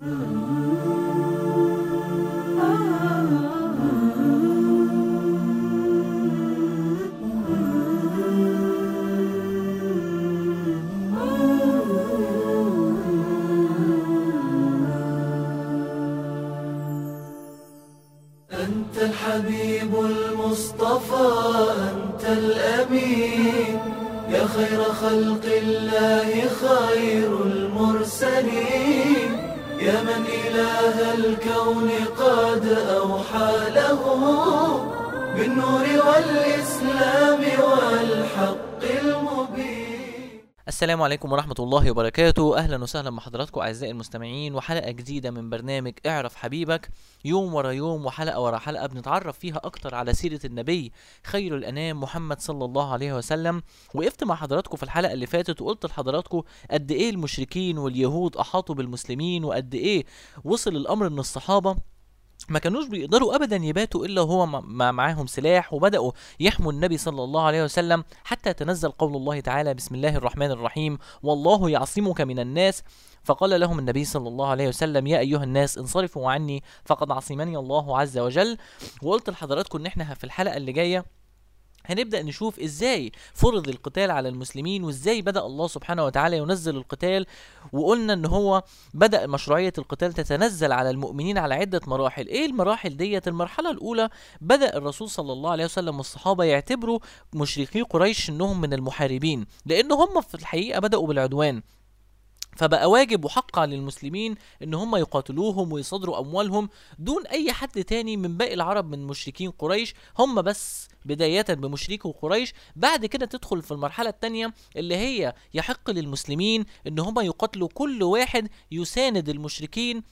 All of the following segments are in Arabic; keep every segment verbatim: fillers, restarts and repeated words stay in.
أنت الحبيب المصطفى، أنت الأمين، يا خير خلق الله، خير المرسلين، يا من إله الكون قد أوحى له بالنور والإسلام والحق المبين. السلام عليكم ورحمة الله وبركاته. أهلا وسهلا بحضراتكم أعزائي المستمعين، وحلقة جديدة من برنامج اعرف حبيبك، يوم ورا يوم وحلقة ورا حلقة بنتعرف فيها أكتر على سيرة النبي خير الأنام محمد صلى الله عليه وسلم. وقفت مع حضراتكم في الحلقة اللي فاتت وقلت لحضراتكم قد إيه المشركين واليهود أحاطوا بالمسلمين، وقد إيه وصل الأمر إن الصحابة ما كانوش بيقدروا ابدا يباتوا الا هو مع معاهم سلاح، وبداوا يحموا النبي صلى الله عليه وسلم حتى تنزل قول الله تعالى: بسم الله الرحمن الرحيم، والله يعصمك من الناس. فقال لهم النبي صلى الله عليه وسلم: يا ايها الناس انصرفوا عني فقد عصمني الله عز وجل. وقلت لحضراتكم ان احنا في الحلقه اللي جايه هنبدأ نشوف ازاي فرض القتال على المسلمين، وازاي بدأ الله سبحانه وتعالى ينزل القتال. وقلنا ان هو بدأ مشروعية القتال تتنزل على المؤمنين على عدة مراحل. ايه المراحل ديت؟ المرحلة الاولى بدأ الرسول صلى الله عليه وسلم والصحابة يعتبروا مشركي قريش انهم من المحاربين، لان هم في الحقيقة بدأوا بالعدوان، فبقى واجب وحق على المسلمين ان هم يقاتلوهم ويصادروا اموالهم دون اي حد تاني من باقي العرب من مشركين قريش، هم بس بداية بمشركي قريش. بعد كده تدخل في المرحلة التانية اللي هي يحق للمسلمين ان هم يقاتلوا كل واحد يساند المشركين،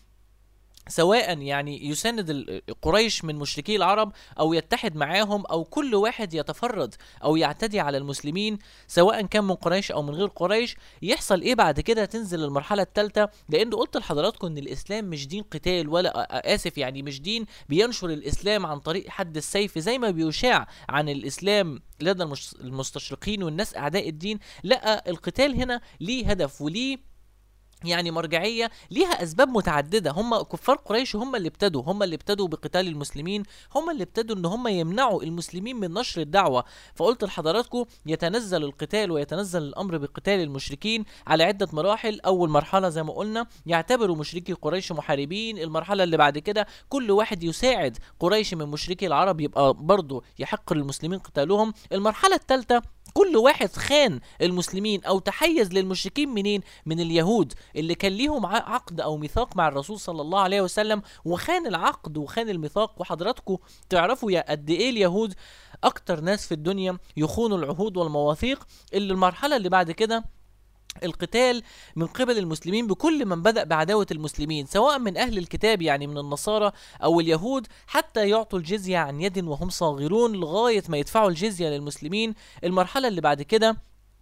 سواء يعني يساند قريش من مشركي العرب او يتحد معاهم، او كل واحد يتفرد او يعتدي على المسلمين سواء كان من قريش او من غير قريش. يحصل ايه بعد كده؟ تنزل المرحله الثالثه، لان قلت لحضراتكم ان الاسلام مش دين قتال، ولا اسف يعني مش دين بينشر الاسلام عن طريق حد السيف زي ما بيشاع عن الاسلام لدى المستشرقين والناس اعداء الدين. لا، القتال هنا ليه هدف وليه يعني مرجعية، ليها أسباب متعددة. هم كفار قريش هم اللي ابتدوا هم اللي ابتدوا بقتال المسلمين، هم اللي ابتدوا ان هم يمنعوا المسلمين من نشر الدعوة. فقلت لحضراتكم يتنزل القتال ويتنزل الأمر بقتال المشركين على عدة مراحل. أول مرحلة زي ما قلنا يعتبروا مشركي قريش محاربين، المرحلة اللي بعد كده كل واحد يساعد قريش من مشركي العرب يبقى برضه يحق للمسلمين قتالهم. المرحلة الثالثة كل واحد خان المسلمين او تحيز للمشركين منين؟ من اليهود اللي كان ليهم عقد او ميثاق مع الرسول صلى الله عليه وسلم، وخان العقد وخان الميثاق. وحضراتكم تعرفوا يا قد ايه اليهود اكتر ناس في الدنيا يخونوا العهود والمواثيق. اللي المرحلة اللي بعد كده القتال من قبل المسلمين بكل من بدأ بعداوة المسلمين، سواء من أهل الكتاب يعني من النصارى أو اليهود، حتى يعطوا الجزية عن يد وهم صاغرون لغاية ما يدفعوا الجزية للمسلمين. المرحلة اللي بعد كده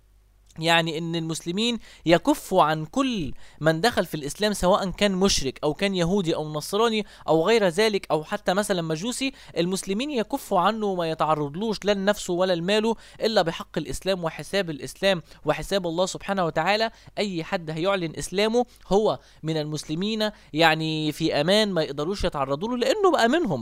يعني ان المسلمين يكفوا عن كل من دخل في الاسلام سواء كان مشرك او كان يهودي او نصراني او غير ذلك او حتى مثلا مجوسي. المسلمين يكفوا عنه وما يتعرضلوش لا لنفسه ولا لماله الا بحق الاسلام وحساب الاسلام وحساب الله سبحانه وتعالى. اي حد هيعلن اسلامه هو من المسلمين يعني في امان، ما يقدروش يتعرضوا له لانه بقى منهم.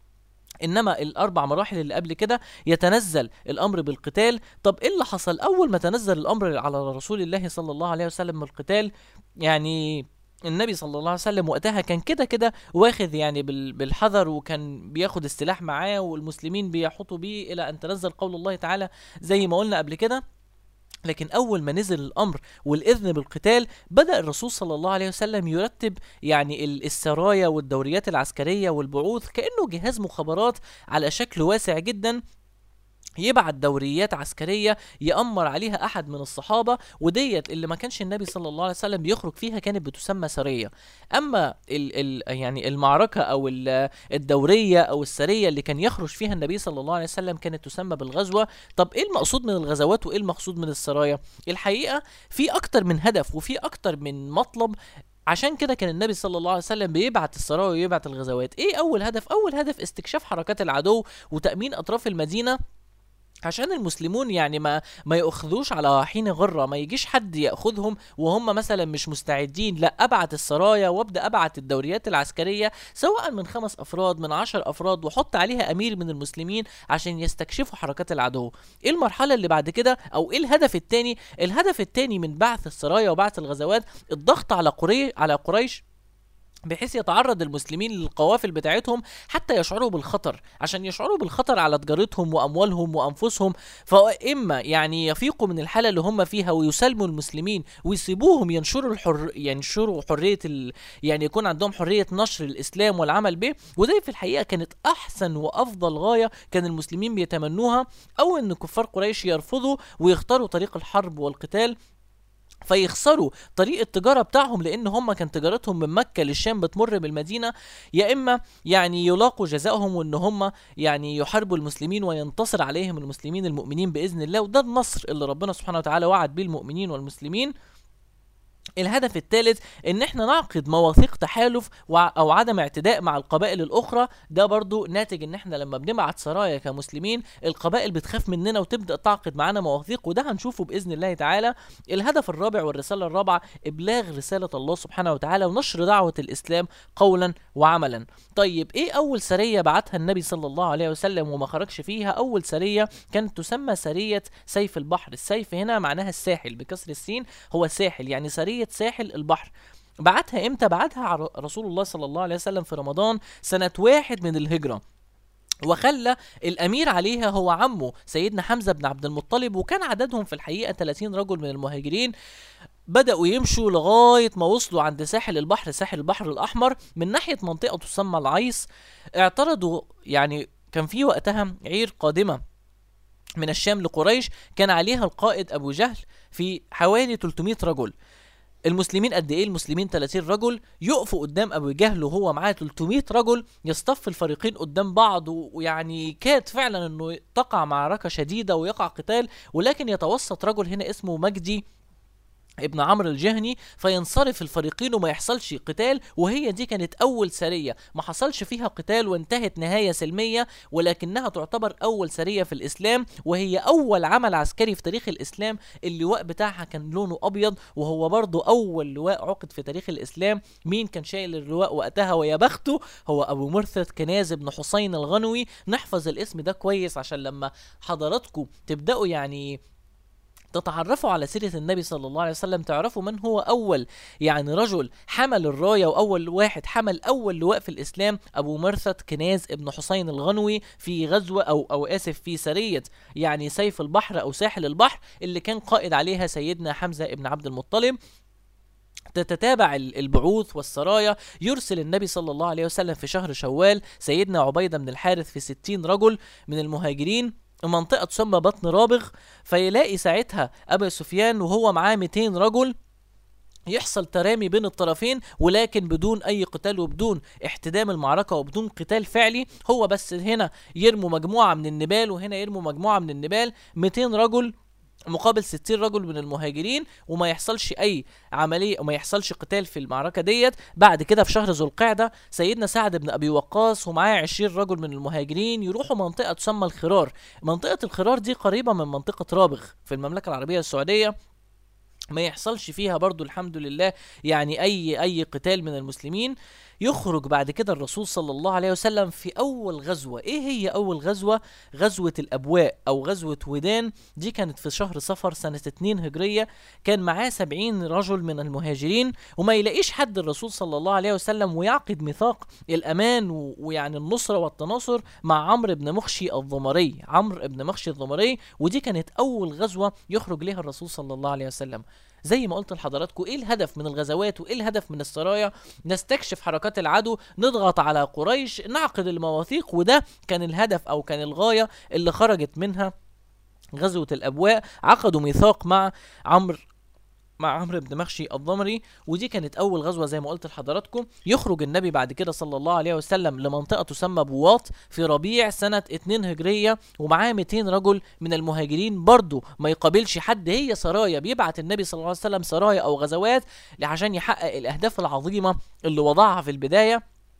انما الاربع مراحل اللي قبل كده يتنزل الامر بالقتال. طب ايه اللي حصل اول ما تنزل الامر على رسول الله صلى الله عليه وسلم بالقتال؟ يعني النبي صلى الله عليه وسلم وقتها كان كده كده واخذ يعني بالحذر، وكان بياخد السلاح معاه والمسلمين بيحطوا بيه الى ان تنزل قول الله تعالى زي ما قلنا قبل كده. لكن أول ما نزل الأمر والإذن بالقتال بدأ الرسول صلى الله عليه وسلم يرتب يعني السرايا والدوريات العسكرية والبعوث كأنه جهاز مخابرات على شكل واسع جدا، يبعت دوريات عسكرية يأمر عليها أحد من الصحابة، وديت اللي ما كانش النبي صلى الله عليه وسلم بيخرج فيها كانت بتسمى سرية. أما ال ال يعني المعركة أو الدورية أو السرية اللي كان يخرج فيها النبي صلى الله عليه وسلم كانت تسمى بالغزوة. طب إيه المقصود من الغزوات وإيه المقصود من السرايا؟ الحقيقة في أكتر من هدف وفي أكتر من مطلب، عشان كده كان النبي صلى الله عليه وسلم بيبعت السرايا ويبعت الغزوات. إيه أول هدف؟ أول هدف استكشاف حركات العدو وتأمين أطراف المدينة عشان المسلمون يعني ما ما ياخذوش على حين غره، ما يجيش حد ياخذهم وهم مثلا مش مستعدين، لا ابعت السرايا وابدا ابعت الدوريات العسكريه سواء من خمس افراد من عشر افراد، وحط عليها امير من المسلمين عشان يستكشفوا حركات العدو. ايه المرحله اللي بعد كده، او ايه الهدف الثاني؟ الهدف الثاني من بعث السرايا وبعث الغزوات الضغط على قريش على قريش بحيث يتعرض المسلمين للقوافل بتاعتهم حتى يشعروا بالخطر، عشان يشعروا بالخطر على تجارتهم واموالهم وانفسهم، فاما يعني يفيقوا من الحاله اللي هم فيها ويسالموا المسلمين ويسيبوهم ينشروا الحر ينشروا حريه ال... يعني يكون عندهم حريه نشر الاسلام والعمل به. ودي في الحقيقه كانت احسن وافضل غايه كان المسلمين بيتمنوها، او ان كفار قريش يرفضوا ويختاروا طريق الحرب والقتال فيخسروا طريق التجارة بتاعهم، لان هم كان تجارتهم من مكة للشام بتمر بالمدينة، يا اما يعني يلاقوا جزاؤهم وان هم يعني يحاربوا المسلمين وينتصر عليهم المسلمين المؤمنين باذن الله، وده النصر اللي ربنا سبحانه وتعالى وعد بيه المؤمنين والمسلمين. الهدف الثالث ان احنا نعقد مواثيق تحالف او عدم اعتداء مع القبائل الاخرى، ده برضو ناتج ان احنا لما بنبعت سرايا كمسلمين القبائل بتخاف مننا وتبدا تعقد معانا مواثيق، وده هنشوفه باذن الله تعالى. الهدف الرابع والرساله الرابعه ابلاغ رساله الله سبحانه وتعالى ونشر دعوه الاسلام قولا وعملا. طيب ايه اول سريه بعتها النبي صلى الله عليه وسلم وما خرجش فيها؟ اول سريه كانت تسمى سريه سيف البحر. السيف هنا معناها الساحل بكسر السين، هو ساحل يعني سريه ساحل البحر. بعتها امتى؟ بعتها رسول الله صلى الله عليه وسلم في رمضان سنة واحد من الهجرة، وخلى الامير عليها هو عمه سيدنا حمزة بن عبد المطلب، وكان عددهم في الحقيقة ثلاثين رجل من المهاجرين. بدأوا يمشوا لغاية ما وصلوا عند ساحل البحر، ساحل البحر الأحمر من ناحية منطقة تسمى العيص. اعترضوا، يعني كان في وقتها عير قادمة من الشام لقريش كان عليها القائد أبو جهل في حوالي ثلاثمائة رجل. المسلمين قد ايه؟ المسلمين ثلاثين رجل يقفوا قدام ابو جهل وهو معاه ثلاثمائة رجل، يصطف الفريقين قدام بعض، ويعني كانت فعلا انه تقع معركة شديدة ويقع قتال، ولكن يتوسط رجل هنا اسمه مجدي ابن عمرو الجهني فينصرف الفريقين وما يحصلش قتال. وهي دي كانت اول سرية ما حصلش فيها قتال وانتهت نهاية سلمية، ولكنها تعتبر اول سرية في الاسلام، وهي اول عمل عسكري في تاريخ الاسلام. اللواء بتاعها كان لونه ابيض، وهو برضو اول لواء عقد في تاريخ الاسلام. مين كان شايل اللواء وقتها ويا بخته؟ هو ابو مرثد كناز بن حسين الغنوي. نحفظ الاسم ده كويس عشان لما حضراتكم تبدأوا يعني تتعرفوا على سيرة النبي صلى الله عليه وسلم تعرفوا من هو أول يعني رجل حمل الراية وأول واحد حمل أول لواء في الإسلام. أبو مرثد كناز ابن حسين الغنوي في غزوة أو أو آسف في سرية يعني سيف البحر أو ساحل البحر اللي كان قائد عليها سيدنا حمزة ابن عبد المطلب. تتتابع البعوث والسرايا. يرسل النبي صلى الله عليه وسلم في شهر شوال سيدنا عبيدة بن الحارث في ستين رجل من المهاجرين منطقة تسمى بطن رابغ، فيلاقي ساعتها أبو سفيان وهو معاه مئتين رجل. يحصل ترامي بين الطرفين ولكن بدون أي قتال وبدون احتدام المعركة وبدون قتال فعلي، هو بس هنا يرموا مجموعة من النبال وهنا يرموا مجموعة من النبال، مئتين رجل مقابل ستين رجل من المهاجرين، وما يحصلش اي عمليه وما يحصلش قتال في المعركه ديت. بعد كده في شهر ذو القعده سيدنا سعد بن ابي وقاص ومعاه عشرين رجل من المهاجرين يروحوا منطقه تسمى الخرار. منطقه الخرار دي قريبه من منطقه رابغ في المملكه العربيه السعوديه، ما يحصلش فيها برضو الحمد لله يعني اي اي قتال من المسلمين. يخرج بعد كده الرسول صلى الله عليه وسلم في اول غزوة. ايه هي اول غزوة؟ غزوة الابواء او غزوة ودان. دي كانت في شهر صفر سنة اتنين هجرية. كان معاه سبعين رجل من المهاجرين وما يلاقيش حد الرسول صلى الله عليه وسلم ويعقد ميثاق الامان ويعني النصرة والتناصر مع عمرو بن مخشي الضمري. عمرو بن مخشي الضمري، ودي كانت اول غزوة يخرج لها الرسول صلى الله عليه وسلم. زي ما قلت لحضراتكم ايه الهدف من الغزوات وايه الهدف من السرايا؟ نستكشف حركات العدو، نضغط على قريش، نعقد المواثيق، وده كان الهدف او كان الغاية اللي خرجت منها غزوة الابواء. عقدوا ميثاق مع عمرو مع عمرو بن مخشي الضمري، ودي كانت اول غزوه زي ما قلت لحضراتكم. يخرج النبي بعد كده صلى الله عليه وسلم لمنطقه تسمى بواط في ربيع سنه اتنين هجريه ومعاه مئتين رجل من المهاجرين، برضو ما يقابلش حد. هي سرايا بيبعت النبي صلى الله عليه وسلم سرايا او غزوات عشان يحقق الاهداف العظيمه اللي وضعها في البدايه.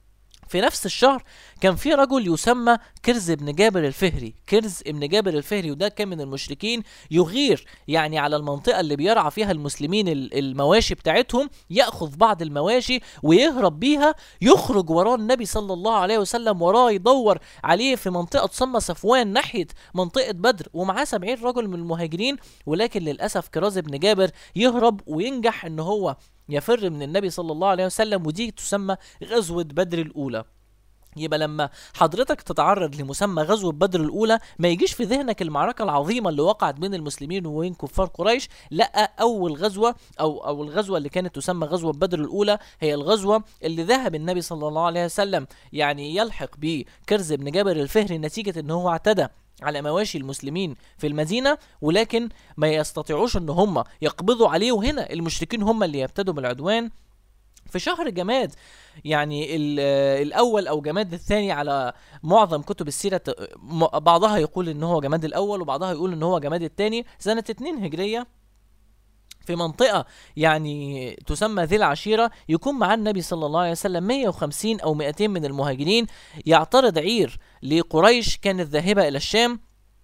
في نفس الشهر كان في رجل يسمى كرز بن جابر الفهري. كرز بن جابر الفهري وده كان من المشركين، يغير يعني على المنطقة اللي بيرعى فيها المسلمين المواشي بتاعتهم، يأخذ بعض المواشي ويهرب بيها، يخرج وراء النبي صلى الله عليه وسلم، وراه يدور عليه في منطقة تسمى صفوان ناحية منطقة بدر، ومعاه سبعين رجل من المهاجرين. ولكن للأسف كرز بن جابر يهرب وينجح ان هو يفر من النبي صلى الله عليه وسلم، ودي تسمى غزوة بدر الأولى. يبقى لما حضرتك تتعرض لمسمى غزوة بدر الأولى ما يجيش في ذهنك المعركة العظيمة اللي وقعت بين المسلمين وبين كفار قريش، لا، أول غزوة أو أو الغزوة اللي كانت تسمى غزوة بدر الأولى هي الغزوة اللي ذهب النبي صلى الله عليه وسلم يعني يلحق بكرز بن جابر الفهري نتيجة إن هو اعتدى على مواشي المسلمين في المدينة، ولكن ما يستطيعوش ان هم يقبضوا عليه، وهنا المشركين هم اللي يبتدوا بالعدوان. في شهر جماد يعني الاول او جماد الثاني على معظم كتب السيرة، بعضها يقول ان هو جماد الاول وبعضها يقول ان هو جماد الثاني، سنة اتنين هجرية، في منطقة يعني تسمى ذي العشيرة، يكون مع النبي صلى الله عليه وسلم مية وخمسين أو مئتين من المهاجرين، يعترض عير لقريش كانت ذاهبة إلى الشام،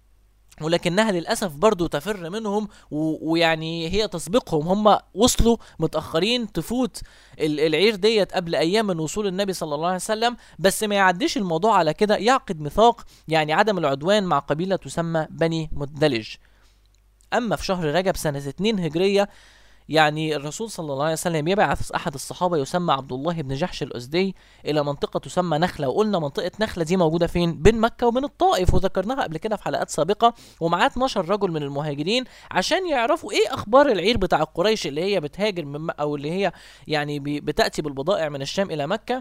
ولكنها للأسف برضو تفر منهم ويعني هي تسبقهم، هم وصلوا متأخرين، تفوت العير ديت قبل أيام من وصول النبي صلى الله عليه وسلم، بس ما يعديش الموضوع على كده، يعقد ميثاق يعني عدم العدوان مع قبيلة تسمى بني مدلج. أما في شهر رجب سنة اتنين هجرية يعني الرسول صلى الله عليه وسلم يبعث أحد الصحابة يسمى عبد الله بن جحش الأزدي إلى منطقة تسمى نخلة، وقلنا منطقة نخلة دي موجودة فين؟ بين مكة وبين الطائف، وذكرناها قبل كده في حلقات سابقة، ومعاه اتناشر رجل من المهاجرين عشان يعرفوا إيه أخبار العير بتاع قريش اللي هي بتهاجر من أو اللي هي يعني بتأتي بالبضائع من الشام إلى مكة،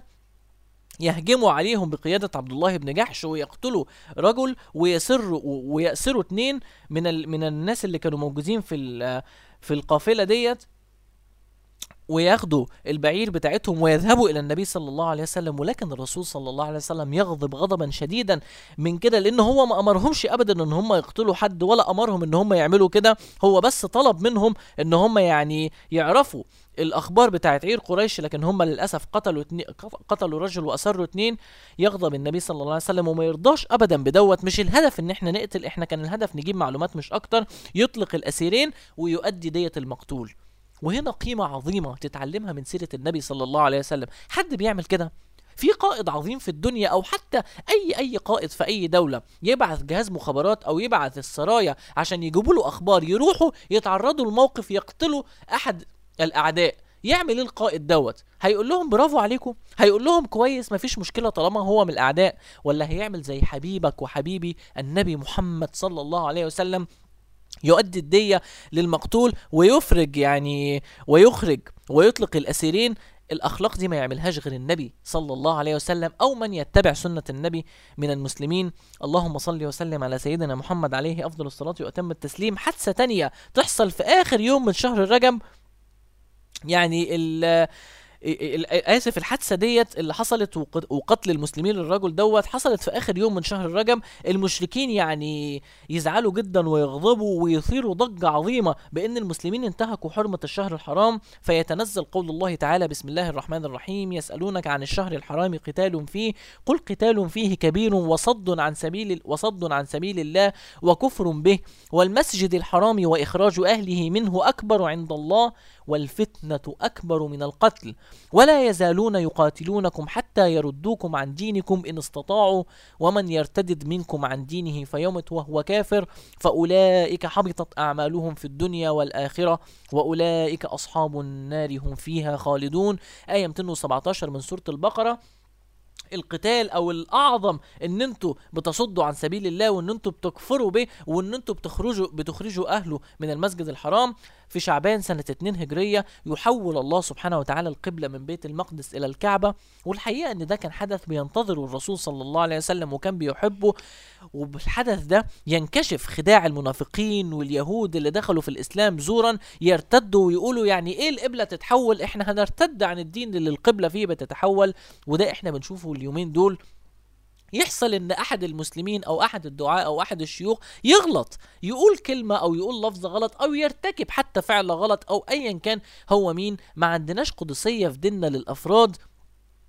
يهجموا عليهم بقيادة عبد الله بن جحش ويقتلوا رجل ويسروا ويأسروا اتنين من ال... من الناس اللي كانوا موجودين في ال... في القافلة ديت، وياخدوا البعير بتاعتهم ويذهبوا إلى النبي صلى الله عليه وسلم. ولكن الرسول صلى الله عليه وسلم يغضب غضبا شديدا من كده، لأنه هو ما أمرهمش أبدا أن هم يقتلوا حد، ولا أمرهم أن هم يعملوا كده، هو بس طلب منهم أن هم يعني يعرفوا الأخبار بتاعت عير قريش، لكن هم للأسف قتلوا اتنين قتلوا رجل وأسروا اتنين. يغضب النبي صلى الله عليه وسلم وما يرضاش أبدا بدوت، مش الهدف إن احنا نقتل، احنا كان الهدف نجيب معلومات مش أكتر، يطلق الأسيرين ويؤدي دية المقتول. وهنا قيمة عظيمة تتعلمها من سيرة النبي صلى الله عليه وسلم. حد بيعمل كده؟ في قائد عظيم في الدنيا او حتى اي اي قائد في اي دولة يبعث جهاز مخابرات او يبعث السرايا عشان يجيبوا له اخبار، يروحوا يتعرضوا لموقف يقتلوا احد الاعداء، يعمل ايه القائد دوت؟ هيقول لهم برافو عليكم؟ هيقول لهم كويس مفيش مشكلة طالما هو من الاعداء؟ ولا هيعمل زي حبيبك وحبيبي النبي محمد صلى الله عليه وسلم، يؤدي الدية للمقتول ويفرج يعني ويخرج ويطلق الأسيرين؟ الأخلاق دي ما يعملهاش غير النبي صلى الله عليه وسلم أو من يتبع سنة النبي من المسلمين. اللهم صل وسلم على سيدنا محمد عليه أفضل الصلاة وأتم التسليم. حادثة تانية تحصل في آخر يوم من شهر رجب، يعني ال آسف الحادثة ديت اللي حصلت وقتل المسلمين للرجل دوت حصلت في آخر يوم من شهر رجب. المشركين يعني يزعلوا جدا ويغضبوا ويثيروا ضجة عظيمة بأن المسلمين انتهكوا حرمة الشهر الحرام، فيتنزل قول الله تعالى: بسم الله الرحمن الرحيم، يسألونك عن الشهر الحرام قتال فيه، قل قتال فيه كبير وصد عن سبيل وصد عن سبيل الله وكفر به والمسجد الحرام وإخراج أهله منه أكبر عند الله والفتنة أكبر من القتل ولا يزالون يقاتلونكم حتى يردوكم عن دينكم إن استطاعوا ومن يرتدد منكم عن دينه فيمت وهو كافر فأولئك حبطت أعمالهم في الدنيا والآخرة وأولئك أصحاب النار هم فيها خالدون. آية مئتين وسبعتاشر من سورة البقرة. القتال او الاعظم ان انتوا بتصدوا عن سبيل الله وان انتوا بتكفروا به وان انتوا بتخرجوا بتخرجوا اهله من المسجد الحرام. في شعبان سنة اتنين هجرية يحول الله سبحانه وتعالى القبلة من بيت المقدس الى الكعبة، والحقيقة ان ده كان حدث بينتظره الرسول صلى الله عليه وسلم وكان بيحبه، وبالحدث ده ينكشف خداع المنافقين واليهود اللي دخلوا في الاسلام زورا، يرتدوا ويقولوا يعني ايه القبلة تتحول، احنا هنرتد عن الدين اللي القبلة فيه بتتحول. وده احنا بنشوفه اليومين دول. يحصل ان احد المسلمين او احد الدعاء او احد الشيوخ يغلط، يقول كلمة او يقول لفظ غلط او يرتكب حتى فعل غلط او ايا كان هو مين. ما عندناش قدسية في ديننا للافراد،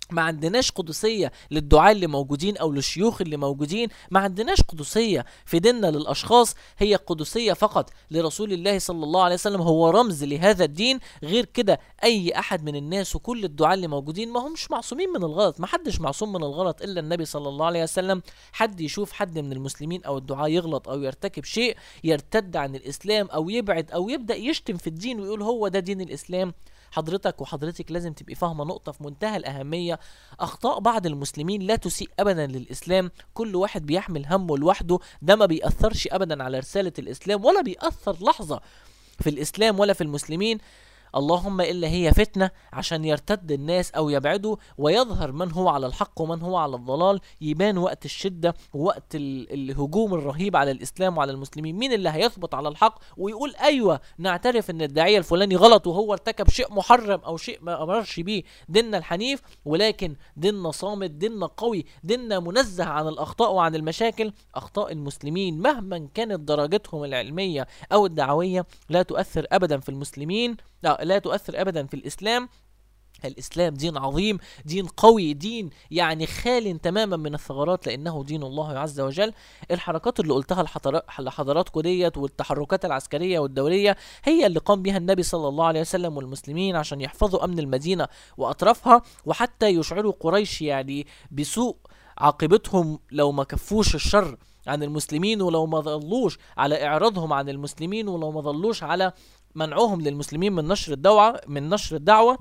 ما عندناش قدسية للدعاء اللي موجودين او للشيوخ اللي موجودين، ما عندناش قدسية في ديننا للاشخاص، هي قدسية فقط لرسول الله صلى الله عليه وسلم، هو رمز لهذا الدين. غير كده اي احد من الناس وكل الدعاء اللي موجودين ما همش معصومين من الغلط، ما حدش معصوم من الغلط الا النبي صلى الله عليه وسلم. حد يشوف حد من المسلمين او الدعاء يغلط او يرتكب شيء يرتد عن الاسلام او يبعد او يبدأ يشتم في الدين ويقول هو ده دين الاسلام، حضرتك وحضرتك لازم تبقي فاهمة نقطة في منتهى الأهمية. أخطاء بعض المسلمين لا تسيء أبدا للإسلام، كل واحد بيحمل همه لوحده، ده ما بيأثرش أبدا على رسالة الإسلام ولا بيأثر لحظة في الإسلام ولا في المسلمين، اللهم إلا هي فتنة عشان يرتد الناس أو يبعدوا ويظهر من هو على الحق ومن هو على الضلال، يبان وقت الشدة ووقت الهجوم الرهيب على الإسلام وعلى المسلمين مين اللي هيثبت على الحق ويقول أيوة نعترف إن الداعية الفلاني غلط وهو ارتكب شيء محرم أو شيء ما أمرش بيه ديننا الحنيف، ولكن ديننا صامت، ديننا قوي، ديننا منزه عن الأخطاء وعن المشاكل. أخطاء المسلمين مهما كانت درجتهم العلمية أو الدعوية لا تؤثر أبدا في المسلمين، لا, لا تؤثر أبدا في الإسلام. الإسلام دين عظيم، دين قوي، دين يعني خال تماما من الثغرات لأنه دين الله عز وجل. الحركات اللي قلتها لحضراتكم ديت والتحركات العسكرية والدولية هي اللي قام بها النبي صلى الله عليه وسلم والمسلمين عشان يحفظوا أمن المدينة وأطرافها، وحتى يشعروا قريش يعني بسوء عاقبتهم لو ما كفوش الشر عن المسلمين، ولو ما ظلوش على إعراضهم عن المسلمين، ولو ما ظلوش على منعهم للمسلمين من نشر الدعوة من نشر الدعوة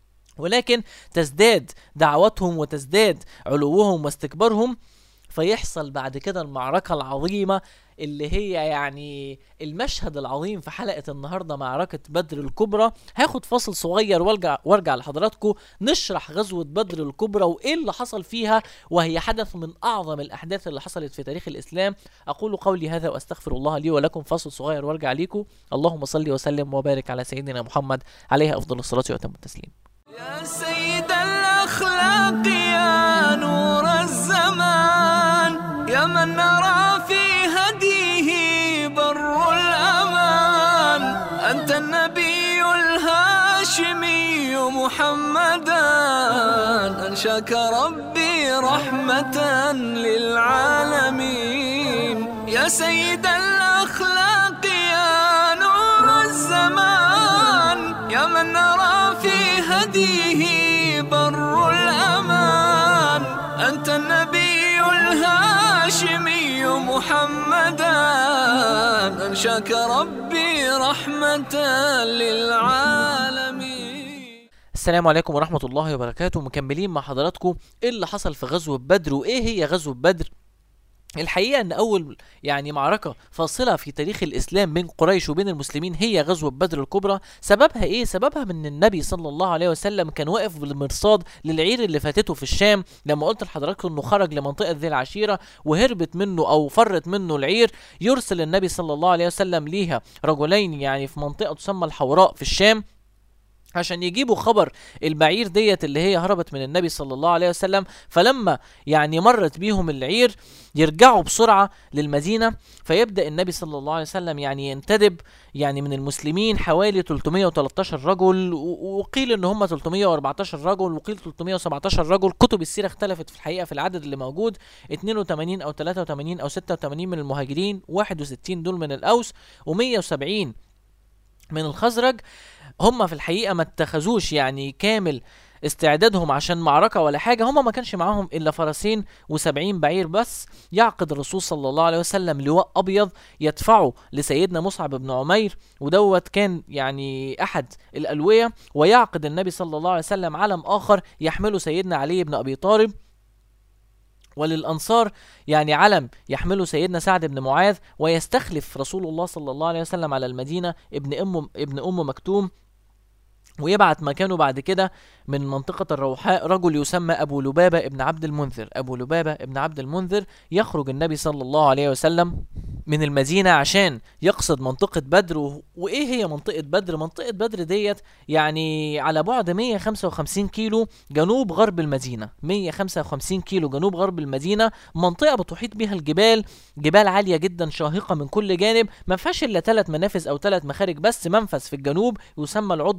ولكن تزداد دعوتهم وتزداد علوهم واستكبارهم، فيحصل بعد كده المعركة العظيمة اللي هي يعني المشهد العظيم في حلقة النهاردة، معركة بدر الكبرى. هاخد فاصل صغير وارجع وارجع لحضراتكم نشرح غزوة بدر الكبرى وايه اللي حصل فيها، وهي حدث من اعظم الاحداث اللي حصلت في تاريخ الاسلام. اقول قولي هذا واستغفر الله لي ولكم. فاصل صغير وارجع ليكم. اللهم صل وسلم وبارك على سيدنا محمد عليه افضل الصلاة واتم التسليم. يا سيد الأخلاق يا نور الزمان، يا من نرى في هديه بر الأمان، أنت النبي الهاشمي محمدا، أنشاك ربي رحمة للعالمين. يا سيد الأخلاق يا نور الزمان، يا من نرى في هديه بر الأمان، أنت النبي الهاشمي محمدا، أنشاك ربي رحمة للعالمين. السلام عليكم ورحمة الله وبركاته. مكملين مع حضراتكم ايه اللي حصل في غزوة بدر وايه هي غزوة بدر. الحقيقة ان اول يعني معركة فاصلة في تاريخ الاسلام بين قريش وبين المسلمين هي غزوة بدر الكبرى. سببها ايه؟ سببها من النبي صلى الله عليه وسلم كان واقف بالمرصاد للعير اللي فاتته في الشام، لما قلت لحضراتكم انه خرج لمنطقة ذي العشيرة وهربت منه او فرت منه العير، يرسل النبي صلى الله عليه وسلم ليها رجلين يعني في منطقة تسمى الحوراء في الشام عشان يجيبوا خبر البعير ديت اللي هي هربت من النبي صلى الله عليه وسلم. فلما يعني مرت بيهم العير يرجعوا بسرعة للمدينة، فيبدأ النبي صلى الله عليه وسلم يعني ينتدب يعني من المسلمين حوالي ثلاثمائة وثلاثة عشر رجل، وقيل ان هم ثلاثمائة وأربعة عشر رجل وقيل ثلاثمائة وسبعة عشر رجل. كتب السيرة اختلفت في الحقيقة في العدد اللي موجود، اثنين وثمانين او ثلاثة وثمانين او ستة وثمانين من المهاجرين، واحد وستين دول من الأوس، ومائة وسبعين من الخزرج. هم في الحقيقة ما اتخذوش يعني كامل استعدادهم عشان معركة ولا حاجة، هم ما كانش معاهم إلا فرسين وسبعين بعير بس. يعقد الرسول صلى الله عليه وسلم لواء أبيض يدفعه لسيدنا مصعب بن عمير، ودوت كان يعني أحد الألوية، ويعقد النبي صلى الله عليه وسلم علم آخر يحمله سيدنا علي بن أبي طالب، وللأنصار يعني علم يحمله سيدنا سعد بن معاذ، ويستخلف رسول الله صلى الله عليه وسلم على المدينة ابن أم ابن أم مكتوم، ويبعت مكانه بعد كده من منطقة الروحاء رجل يسمى أبو لبابة ابن عبد المنذر. أبو لبابة ابن عبد المنذر يخرج النبي صلى الله عليه وسلم من المدينة عشان يقصد منطقة بدر. و... وإيه هي منطقة بدر؟ منطقة بدر ديت يعني على بعد مائة وخمسة وخمسين كيلو جنوب غرب المدينة، مائة وخمسة وخمسين كيلو جنوب غرب المدينة، منطقة بتحيط بها الجبال، جبال عالية جدا شاهقة من كل جانب، ما فيهاش إلا ثلاث منافذ أو ثلاث مخارج بس. منفذ في الجنوب يسمى العضوة القصوى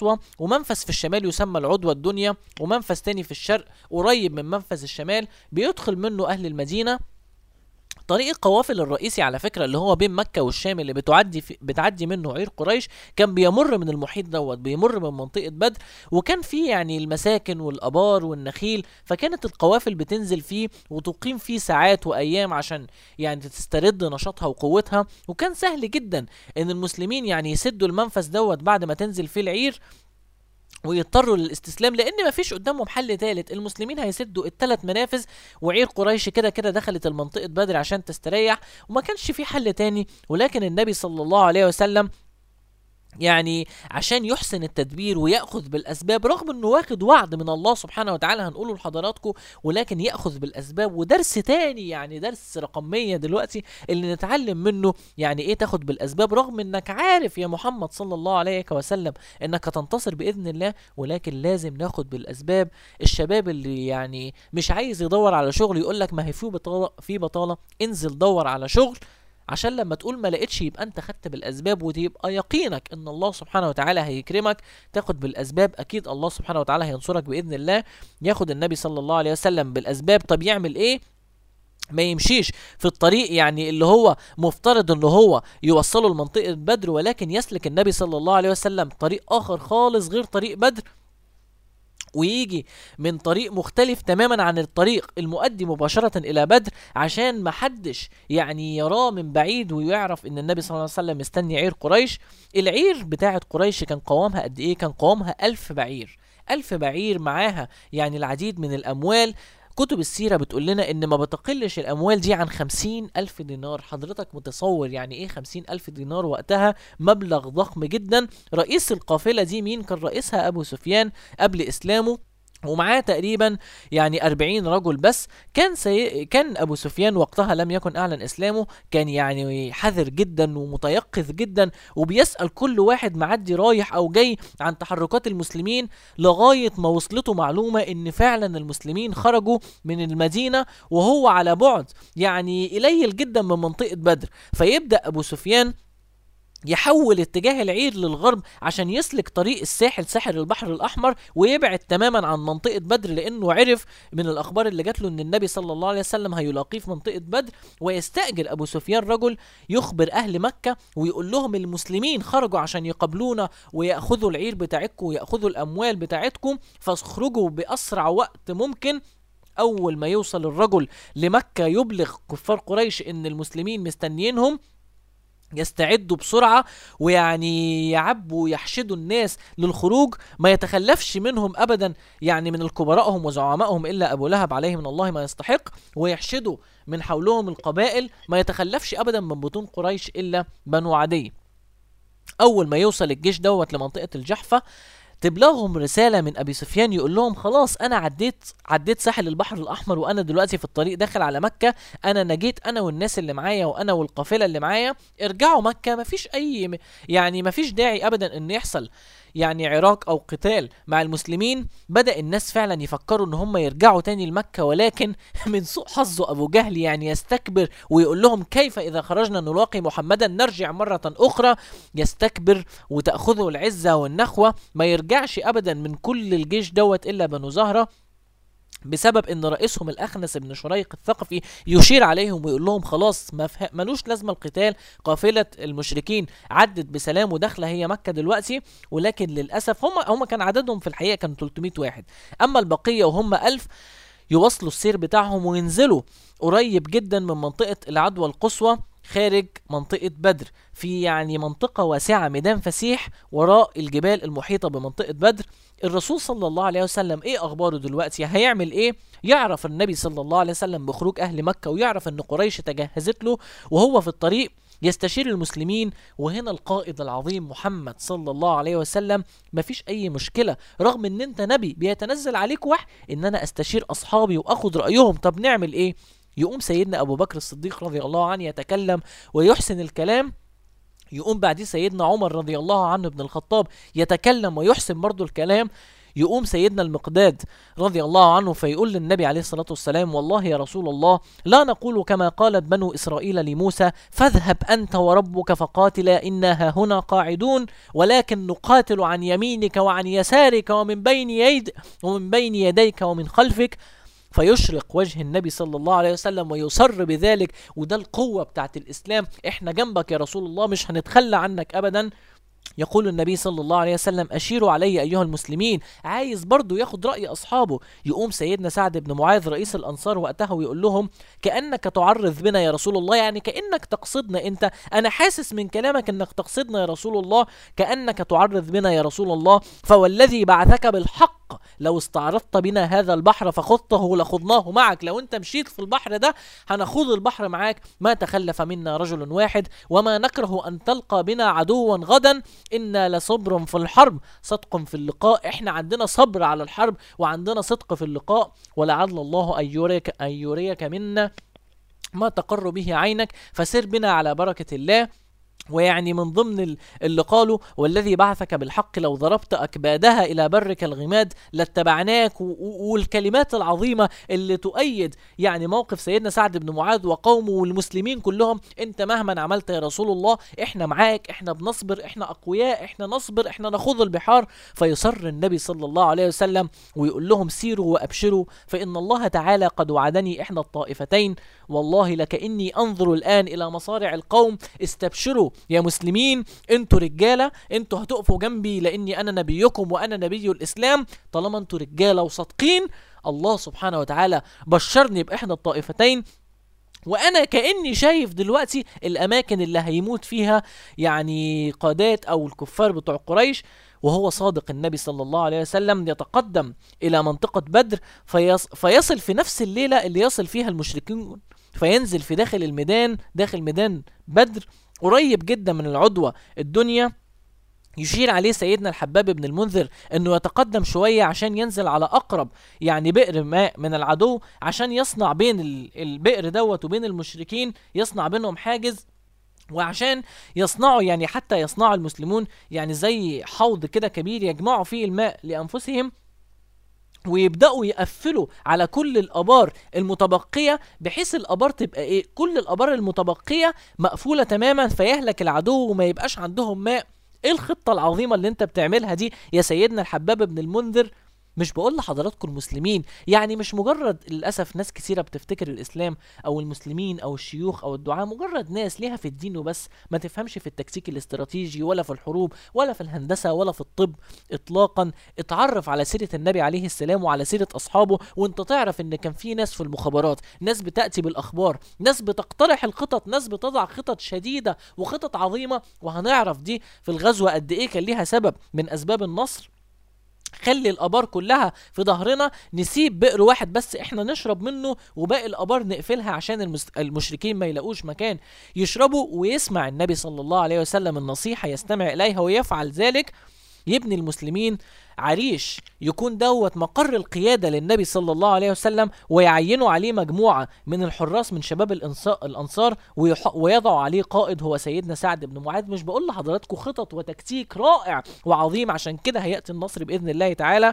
القصوى، ومنفذ في الشمال يسمى العدوى الدنيا، ومنفذ تاني في الشرق قريب من منفذ الشمال بيدخل منه أهل المدينة. طريق القوافل الرئيسي على فكرة اللي هو بين مكة والشام اللي بتعدي في بتعدي منه عير قريش كان بيمر من المحيط دوت، بيمر من منطقة بدر، وكان فيه يعني المساكن والآبار والنخيل، فكانت القوافل بتنزل فيه وتقيم فيه ساعات وأيام عشان يعني تسترد نشاطها وقوتها. وكان سهل جدا إن المسلمين يعني يسدوا المنفذ دوت بعد ما تنزل فيه العير ويضطروا للاستسلام، لان مفيش قدامهم حل ثالث. المسلمين هيسدوا الثلاث منافذ، وعير قريش كده كده دخلت المنطقه بدر عشان تستريح، وما كانش في حل تاني. ولكن النبي صلى الله عليه وسلم يعني عشان يحسن التدبير ويأخذ بالأسباب، رغم أنه واخد وعد من الله سبحانه وتعالى هنقوله لحضراتكم، ولكن يأخذ بالأسباب. ودرس تاني يعني درس رقمية دلوقتي اللي نتعلم منه يعني إيه تاخد بالأسباب، رغم أنك عارف يا محمد صلى الله عليه وسلم أنك هتنتصر بإذن الله، ولكن لازم ناخد بالأسباب. الشباب اللي يعني مش عايز يدور على شغل يقولك ما هي في بطالة في بطالة، انزل دور على شغل عشان لما تقول ما لقيتش يبقى انت خدت بالاسباب، وتبقى يقينك ان الله سبحانه وتعالى هيكرمك. تاخد بالاسباب اكيد الله سبحانه وتعالى هينصرك باذن الله. ياخد النبي صلى الله عليه وسلم بالاسباب. طب يعمل ايه؟ ما يمشيش في الطريق يعني اللي هو مفترض انه هو يوصله لمنطقة بدر، ولكن يسلك النبي صلى الله عليه وسلم طريق اخر خالص غير طريق بدر، ويجي من طريق مختلف تماما عن الطريق المؤدي مباشرة إلى بدر، عشان محدش يعني يراه من بعيد ويعرف إن النبي صلى الله عليه وسلم مستني عير قريش. العير بتاعت قريش كان قوامها قد إيه؟ كان قوامها ألف بعير، ألف بعير معاها يعني العديد من الأموال. كتب السيرة بتقول لنا إن ما بتقلش الأموال دي عن خمسين ألف دينار. حضرتك متصور يعني إيه خمسين ألف دينار وقتها؟ مبلغ ضخم جدا. رئيس القافلة دي مين كان رئيسها؟ أبو سفيان قبل إسلامه، ومعاه تقريبا يعني أربعين رجل بس. كان سي... كان ابو سفيان وقتها لم يكن اعلن اسلامه، كان يعني حذر جدا ومتيقظ جدا، وبيسأل كل واحد معدي رايح او جاي عن تحركات المسلمين، لغاية ما وصلته معلومة ان فعلا المسلمين خرجوا من المدينة وهو على بعد يعني قليل جدا من منطقة بدر. فيبدأ ابو سفيان يحول اتجاه العير للغرب عشان يسلك طريق الساحل، ساحل البحر الأحمر، ويبعد تماما عن منطقة بدر، لأنه عرف من الأخبار اللي جات له أن النبي صلى الله عليه وسلم هيلاقيه في منطقة بدر. ويستأجر أبو سفيان رجل يخبر أهل مكة ويقول لهم المسلمين خرجوا عشان يقابلونا ويأخذوا العير بتاعتكم ويأخذوا الأموال بتاعتكم، فاخرجوا بأسرع وقت ممكن. أول ما يوصل الرجل لمكة يبلغ كفار قريش أن المسلمين مستنيينهم، يستعدوا بسرعة ويعني يعبوا يحشدوا الناس للخروج، ما يتخلفش منهم أبدا يعني من الكبراءهم وزعمائهم إلا أبو لهب عليه من الله ما يستحق، ويحشدوا من حولهم القبائل، ما يتخلفش أبدا من بطون قريش إلا بنو عدي. أول ما يوصل الجيش دوت لمنطقة الجحفة تبلغهم رسالة من أبي سفيان يقول لهم خلاص أنا عديت عديت ساحل البحر الأحمر، وأنا دلوقتي في الطريق داخل على مكة، أنا نجيت أنا والناس اللي معايا وأنا والقافلة اللي معايا، ارجعوا مكة. مفيش أي يعني مفيش داعي أبدا إن يحصل يعني عراك أو قتال مع المسلمين. بدأ الناس فعلا يفكروا إن هم يرجعوا تاني لمكة، ولكن من سوء حظه أبو جهل يعني يستكبر ويقول لهم كيف إذا خرجنا نلاقي محمدا نرجع مرة أخرى. يستكبر وتأخذه العزة والنخوة، ما يرجعش أبدا من كل الجيش دوت إلا بنو زهرة، بسبب ان رئيسهم الاخنس بن شريق الثقفي يشير عليهم ويقول لهم خلاص ما فه... ملوش لازمه القتال، قافله المشركين عدت بسلام وداخله هي مكه دلوقتي. ولكن للاسف هم هم كان عددهم في الحقيقه كان ثلاثمائة واحد، اما البقيه وهم ألف يواصلوا السير بتاعهم وينزلوا قريب جدا من منطقه العدوى القصوى خارج منطقة بدر، في يعني منطقة واسعة ميدان فسيح وراء الجبال المحيطة بمنطقة بدر. الرسول صلى الله عليه وسلم ايه اخباره دلوقتي؟ هيعمل ايه؟ يعرف النبي صلى الله عليه وسلم بخروج اهل مكة، ويعرف ان قريش تجهزت له، وهو في الطريق يستشير المسلمين. وهنا القائد العظيم محمد صلى الله عليه وسلم مفيش اي مشكلة، رغم ان انت نبي بيتنزل عليك وحي، ان انا استشير اصحابي واخد رأيهم. طب نعمل ايه؟ يقوم سيدنا أبو بكر الصديق رضي الله عنه يتكلم ويحسن الكلام، يقوم بعديه سيدنا عمر رضي الله عنه بن الخطاب يتكلم ويحسن برضو الكلام، يقوم سيدنا المقداد رضي الله عنه فيقول للنبي عليه الصلاة والسلام: والله يا رسول الله لا نقول كما قالت بنو إسرائيل لموسى فاذهب أنت وربك فقاتلا إنا هنا قاعدون، ولكن نقاتل عن يمينك وعن يسارك ومن بين يد ومن بين يديك ومن خلفك. فيشرق وجه النبي صلى الله عليه وسلم ويصر بذلك، وده القوة بتاعت الإسلام. احنا جنبك يا رسول الله، مش هنتخلى عنك أبدا. يقول النبي صلى الله عليه وسلم: أشيروا علي أيها المسلمين. عايز برضو ياخد رأي أصحابه. يقوم سيدنا سعد بن معاذ رئيس الأنصار وقتها ويقول لهم: كأنك تعرض بنا يا رسول الله، يعني كأنك تقصدنا أنت، أنا حاسس من كلامك أنك تقصدنا يا رسول الله، كأنك تعرض بنا يا رسول الله، فوالذي بعثك بالحق لو استعرضت بنا هذا البحر فخضته لخضناه معك. لو أنت مشيت في البحر ده هنخوض البحر معاك، ما تخلف منا رجل واحد، وما نكره أن تلقى بنا عدوا غدا، إنا لصبر في الحرب صدق في اللقاء. إحنا عندنا صبر على الحرب وعندنا صدق في اللقاء، ولعل الله أن يريك, أن يريك منا ما تقر به عينك، فسر بنا على بركة الله. ويعني من ضمن اللي قالوا: والذي بعثك بالحق لو ضربت أكبادها إلى برك الغماد لاتبعناك. والكلمات العظيمة اللي تؤيد يعني موقف سيدنا سعد بن معاذ وقومه والمسلمين كلهم: انت مهما عملت يا رسول الله احنا معاك، احنا بنصبر، احنا أقوياء، احنا نصبر، احنا نخوض البحار. فيصر النبي صلى الله عليه وسلم ويقول لهم: سيروا وأبشروا فإن الله تعالى قد وعدني إحدى الطائفتين، والله لكأني أنظر الآن إلى مصارع القوم. استبشروا يا مسلمين، انتوا رجالة، انتوا هتقفوا جنبي لاني انا نبيكم وانا نبي الاسلام. طالما انتوا رجالة وصادقين، الله سبحانه وتعالى بشرني باحدى الطائفتين، وانا كأني شايف دلوقتي الاماكن اللي هيموت فيها يعني قادات او الكفار بتوع قريش. وهو صادق النبي صلى الله عليه وسلم يتقدم الى منطقة بدر، فيص فيصل في نفس الليلة اللي يصل فيها المشركين، فينزل في داخل الميدان، داخل ميدان بدر قريب جدا من العدوى الدنيا. يشير عليه سيدنا الحباب بن المنذر انه يتقدم شوية عشان ينزل على اقرب يعني بئر ماء من العدو، عشان يصنع بين البئر دوت وبين المشركين، يصنع بينهم حاجز، وعشان يصنعوا يعني حتى يصنعوا المسلمون يعني زي حوض كده كبير يجمعوا فيه الماء لانفسهم، ويبدأوا يقفلوا على كل الآبار المتبقية، بحيث الآبار تبقى ايه، كل الآبار المتبقية مقفولة تماما فيهلك العدو وما يبقاش عندهم ماء. ايه الخطة العظيمة اللي انت بتعملها دي يا سيدنا الحباب بن المنذر؟ مش بقول لحضراتكم المسلمين، يعني مش مجرد للأسف ناس كثيرة بتفتكر الإسلام أو المسلمين أو الشيوخ أو الدعاة مجرد ناس ليها في الدين وبس، ما تفهمش في التكتيك الاستراتيجي ولا في الحروب ولا في الهندسة ولا في الطب إطلاقا. اتعرف على سيرة النبي عليه السلام وعلى سيرة أصحابه، وانت تعرف ان كان في ناس في المخابرات، ناس بتأتي بالأخبار، ناس بتقترح الخطط، ناس بتضع خطط شديدة وخطط عظيمة. وهنعرف دي في الغزوة قد ايه كان ليها سبب من أسباب النصر. خلي الابار كلها في ظهرنا، نسيب بئر واحد بس احنا نشرب منه، وباقي الابار نقفلها عشان المشركين ما يلاقوش مكان يشربوا. ويسمع النبي صلى الله عليه وسلم النصيحة، يستمع اليها ويفعل ذلك. يبني المسلمين عريش يكون دوت مقر القيادة للنبي صلى الله عليه وسلم، ويعينوا عليه مجموعة من الحراس من شباب الأنصار، ويضعوا عليه قائد هو سيدنا سعد بن معاذ. مش بقول لحضراتكم خطط وتكتيك رائع وعظيم، عشان كده هيأتي النصر بإذن الله تعالى.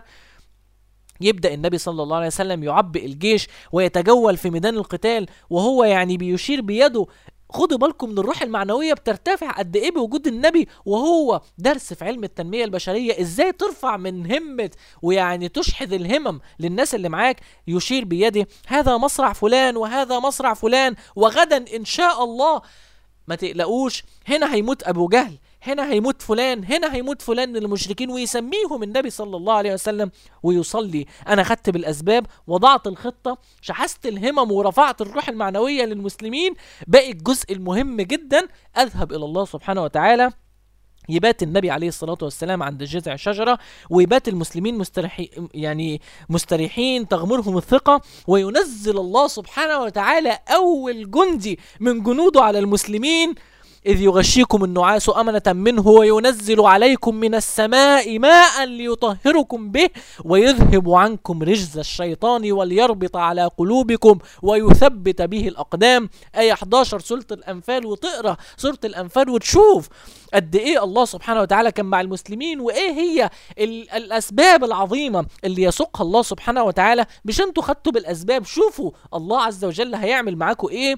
يبدأ النبي صلى الله عليه وسلم يعبئ الجيش ويتجول في ميدان القتال، وهو يعني بيشير بيده. خدوا بالكم من الروح المعنوية بترتفع قد ايه بوجود النبي، وهو درس في علم التنمية البشرية ازاي ترفع من همة ويعني تشحذ الهمم للناس اللي معاك. يشير بيده: هذا مصرع فلان وهذا مصرع فلان، وغدا ان شاء الله ما تقلقوش هنا هيموت ابو جهل، هنا هيموت فلان، هنا هيموت فلان من المشركين. ويسميهم النبي صلى الله عليه وسلم ويصلي: أنا خدت بالأسباب، وضعت الخطة، شحست الهمم ورفعت الروح المعنوية للمسلمين. باقي الجزء المهم جدا: أذهب إلى الله سبحانه وتعالى. يبات النبي عليه الصلاة والسلام عند جذع شجرة، ويبات المسلمين مستريحين يعني مستريحين تغمرهم الثقة، وينزل الله سبحانه وتعالى أول جندي من جنوده على المسلمين، إذ يغشيكم النعاس أمنة منه وينزل عليكم من السماء ماء ليطهركم به ويذهب عنكم رجز الشيطان وليربط على قلوبكم ويثبت به الأقدام. آية احداشر سورة الأنفال. وتقرأ سورة الأنفال وتشوف قد إيه الله سبحانه وتعالى كان مع المسلمين، وإيه هي الأسباب العظيمة اللي يسوقها الله سبحانه وتعالى. مش انتوا خدتوا بالأسباب، شوفوا الله عز وجل هيعمل معاكم إيه.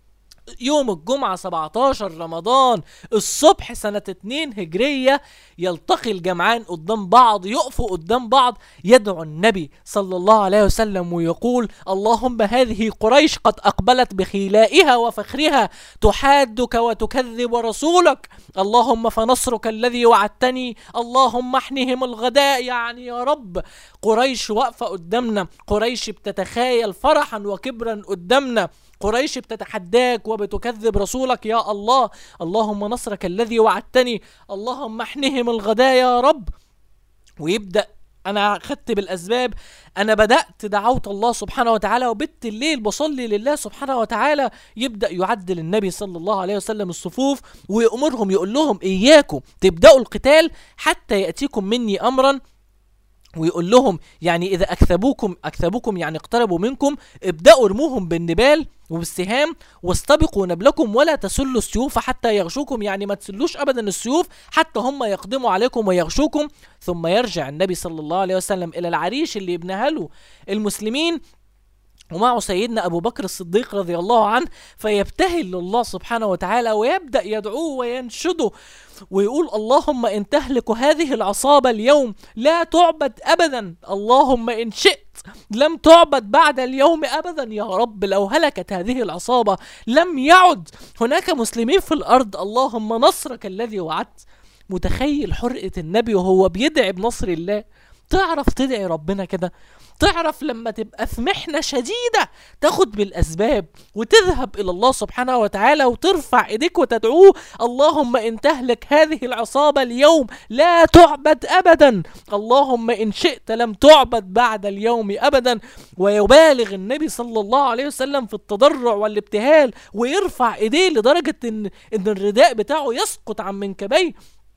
يوم الجمعة سبعتاشر رمضان الصبح سنة اتنين هجرية يلتقي الجمعان قدام بعض، يقفوا قدام بعض، يدعو النبي صلى الله عليه وسلم ويقول: اللهم هذه قريش قد أقبلت بخيلائها وفخرها تحادك وتكذب رسولك، اللهم فنصرك الذي وعدتني، اللهم احنهم الغداء. يعني يا رب قريش واقفة قدامنا، قريش بتتخيل فرحا وكبرا قدامنا، قريش بتتحداك وبتكذب رسولك يا الله، اللهم نصرك الذي وعدتني، اللهم احنهم الغداء يا رب. ويبدأ أنا خدت بالأسباب، أنا بدأت دعوت الله سبحانه وتعالى وبت الليل بصلي لله سبحانه وتعالى. يبدأ يعدل النبي صلى الله عليه وسلم الصفوف ويأمرهم، يقول لهم: إياكم تبدأوا القتال حتى يأتيكم مني أمرا. ويقول لهم يعني إذا أكثبوكم أكثبوكم يعني اقتربوا منكم، ابدأوا ارموهم بالنبال وبالسهام واستبقوا نبلكم ولا تسلوا السيوف حتى يغشوكم، يعني ما تسلوش أبدا السيوف حتى هم يقدموا عليكم ويغشوكم. ثم يرجع النبي صلى الله عليه وسلم إلى العريش اللي يبنها له المسلمين ومعه سيدنا أبو بكر الصديق رضي الله عنه، فيبتهل لله سبحانه وتعالى ويبدأ يدعوه وينشده ويقول: اللهم إن تهلك هذه العصابة اليوم لا تعبد أبدا، اللهم إن شئت لم تعبد بعد اليوم أبدا يا رب. لو هلكت هذه العصابة لم يعد هناك مسلمين في الأرض، اللهم نصرك الذي وعدت. متخيل حرقة النبي وهو بيدعي بنصر الله؟ تعرف تدعي ربنا كده؟ تعرف لما تبقى في محنة شديدة تاخد بالأسباب وتذهب إلى الله سبحانه وتعالى وترفع إيديك وتدعوه: اللهم إن تهلك هذه العصابة اليوم لا تعبد أبدا، اللهم إن شئت لم تعبد بعد اليوم أبدا. ويبالغ النبي صلى الله عليه وسلم في التضرع والابتهال ويرفع إيديه لدرجة إن, إن الرداء بتاعه يسقط عن منكبيه.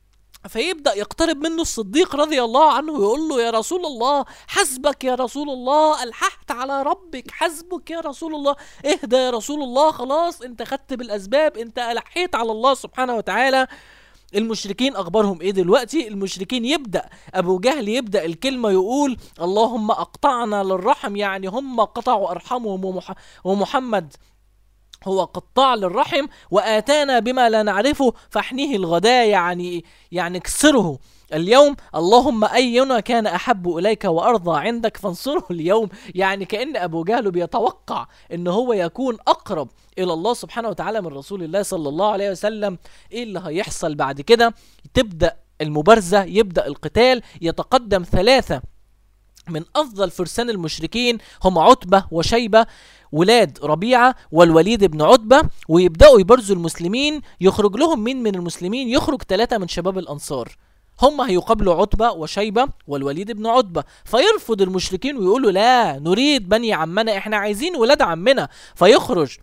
فيبدأ يقترب منه الصديق رضي الله عنه ويقول له: يا رسول الله حسبك يا رسول الله، ألححت على ربك، حسبك يا رسول الله، اهدى يا رسول الله، خلاص انت خدت بالأسباب، انت ألحيت على الله سبحانه وتعالى. المشركين أخبارهم إيه دلوقتي؟ المشركين يبدأ أبو جهل يبدأ الكلمة يقول: اللهم أقطعنا للرحم، يعني هم قطعوا أرحمهم ومح ومحمد هو قطاع للرحم، وآتانا بما لا نعرفه فاحنيه الغداء، يعني يعني اكسره اليوم، اللهم أينا كان أحب إليك وأرضى عندك فانصره اليوم. يعني كأن أبو جهل بيتوقع إن هو يكون أقرب إلى الله سبحانه وتعالى من رسول الله صلى الله عليه وسلم. إيه اللي هيحصل بعد كده؟ تبدأ المبارزة، يبدأ القتال، يتقدم ثلاثة من أفضل فرسان المشركين هم عتبة وشيبة ولاد ربيعة والوليد بن عتبة، ويبدأوا يبرزوا المسلمين. يخرج لهم مين من المسلمين؟ يخرج ثلاثة من شباب الأنصار، هم هيقابلوا عتبة وشيبة والوليد بن عتبة. فيرفض المشركين ويقولوا: لا نريد بني عمنا، احنا عايزين ولاد عمنا. فيخرج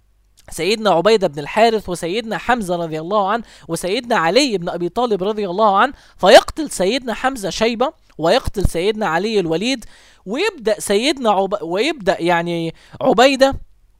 سيدنا عبيدة بن الحارث وسيدنا حمزة رضي الله عنه وسيدنا علي بن أبي طالب رضي الله عنه، فيقتل سيدنا حمزة شيبة ويقتل سيدنا علي الوليد. ويبدأ سيدنا عب... ويبدأ يعني عبيدة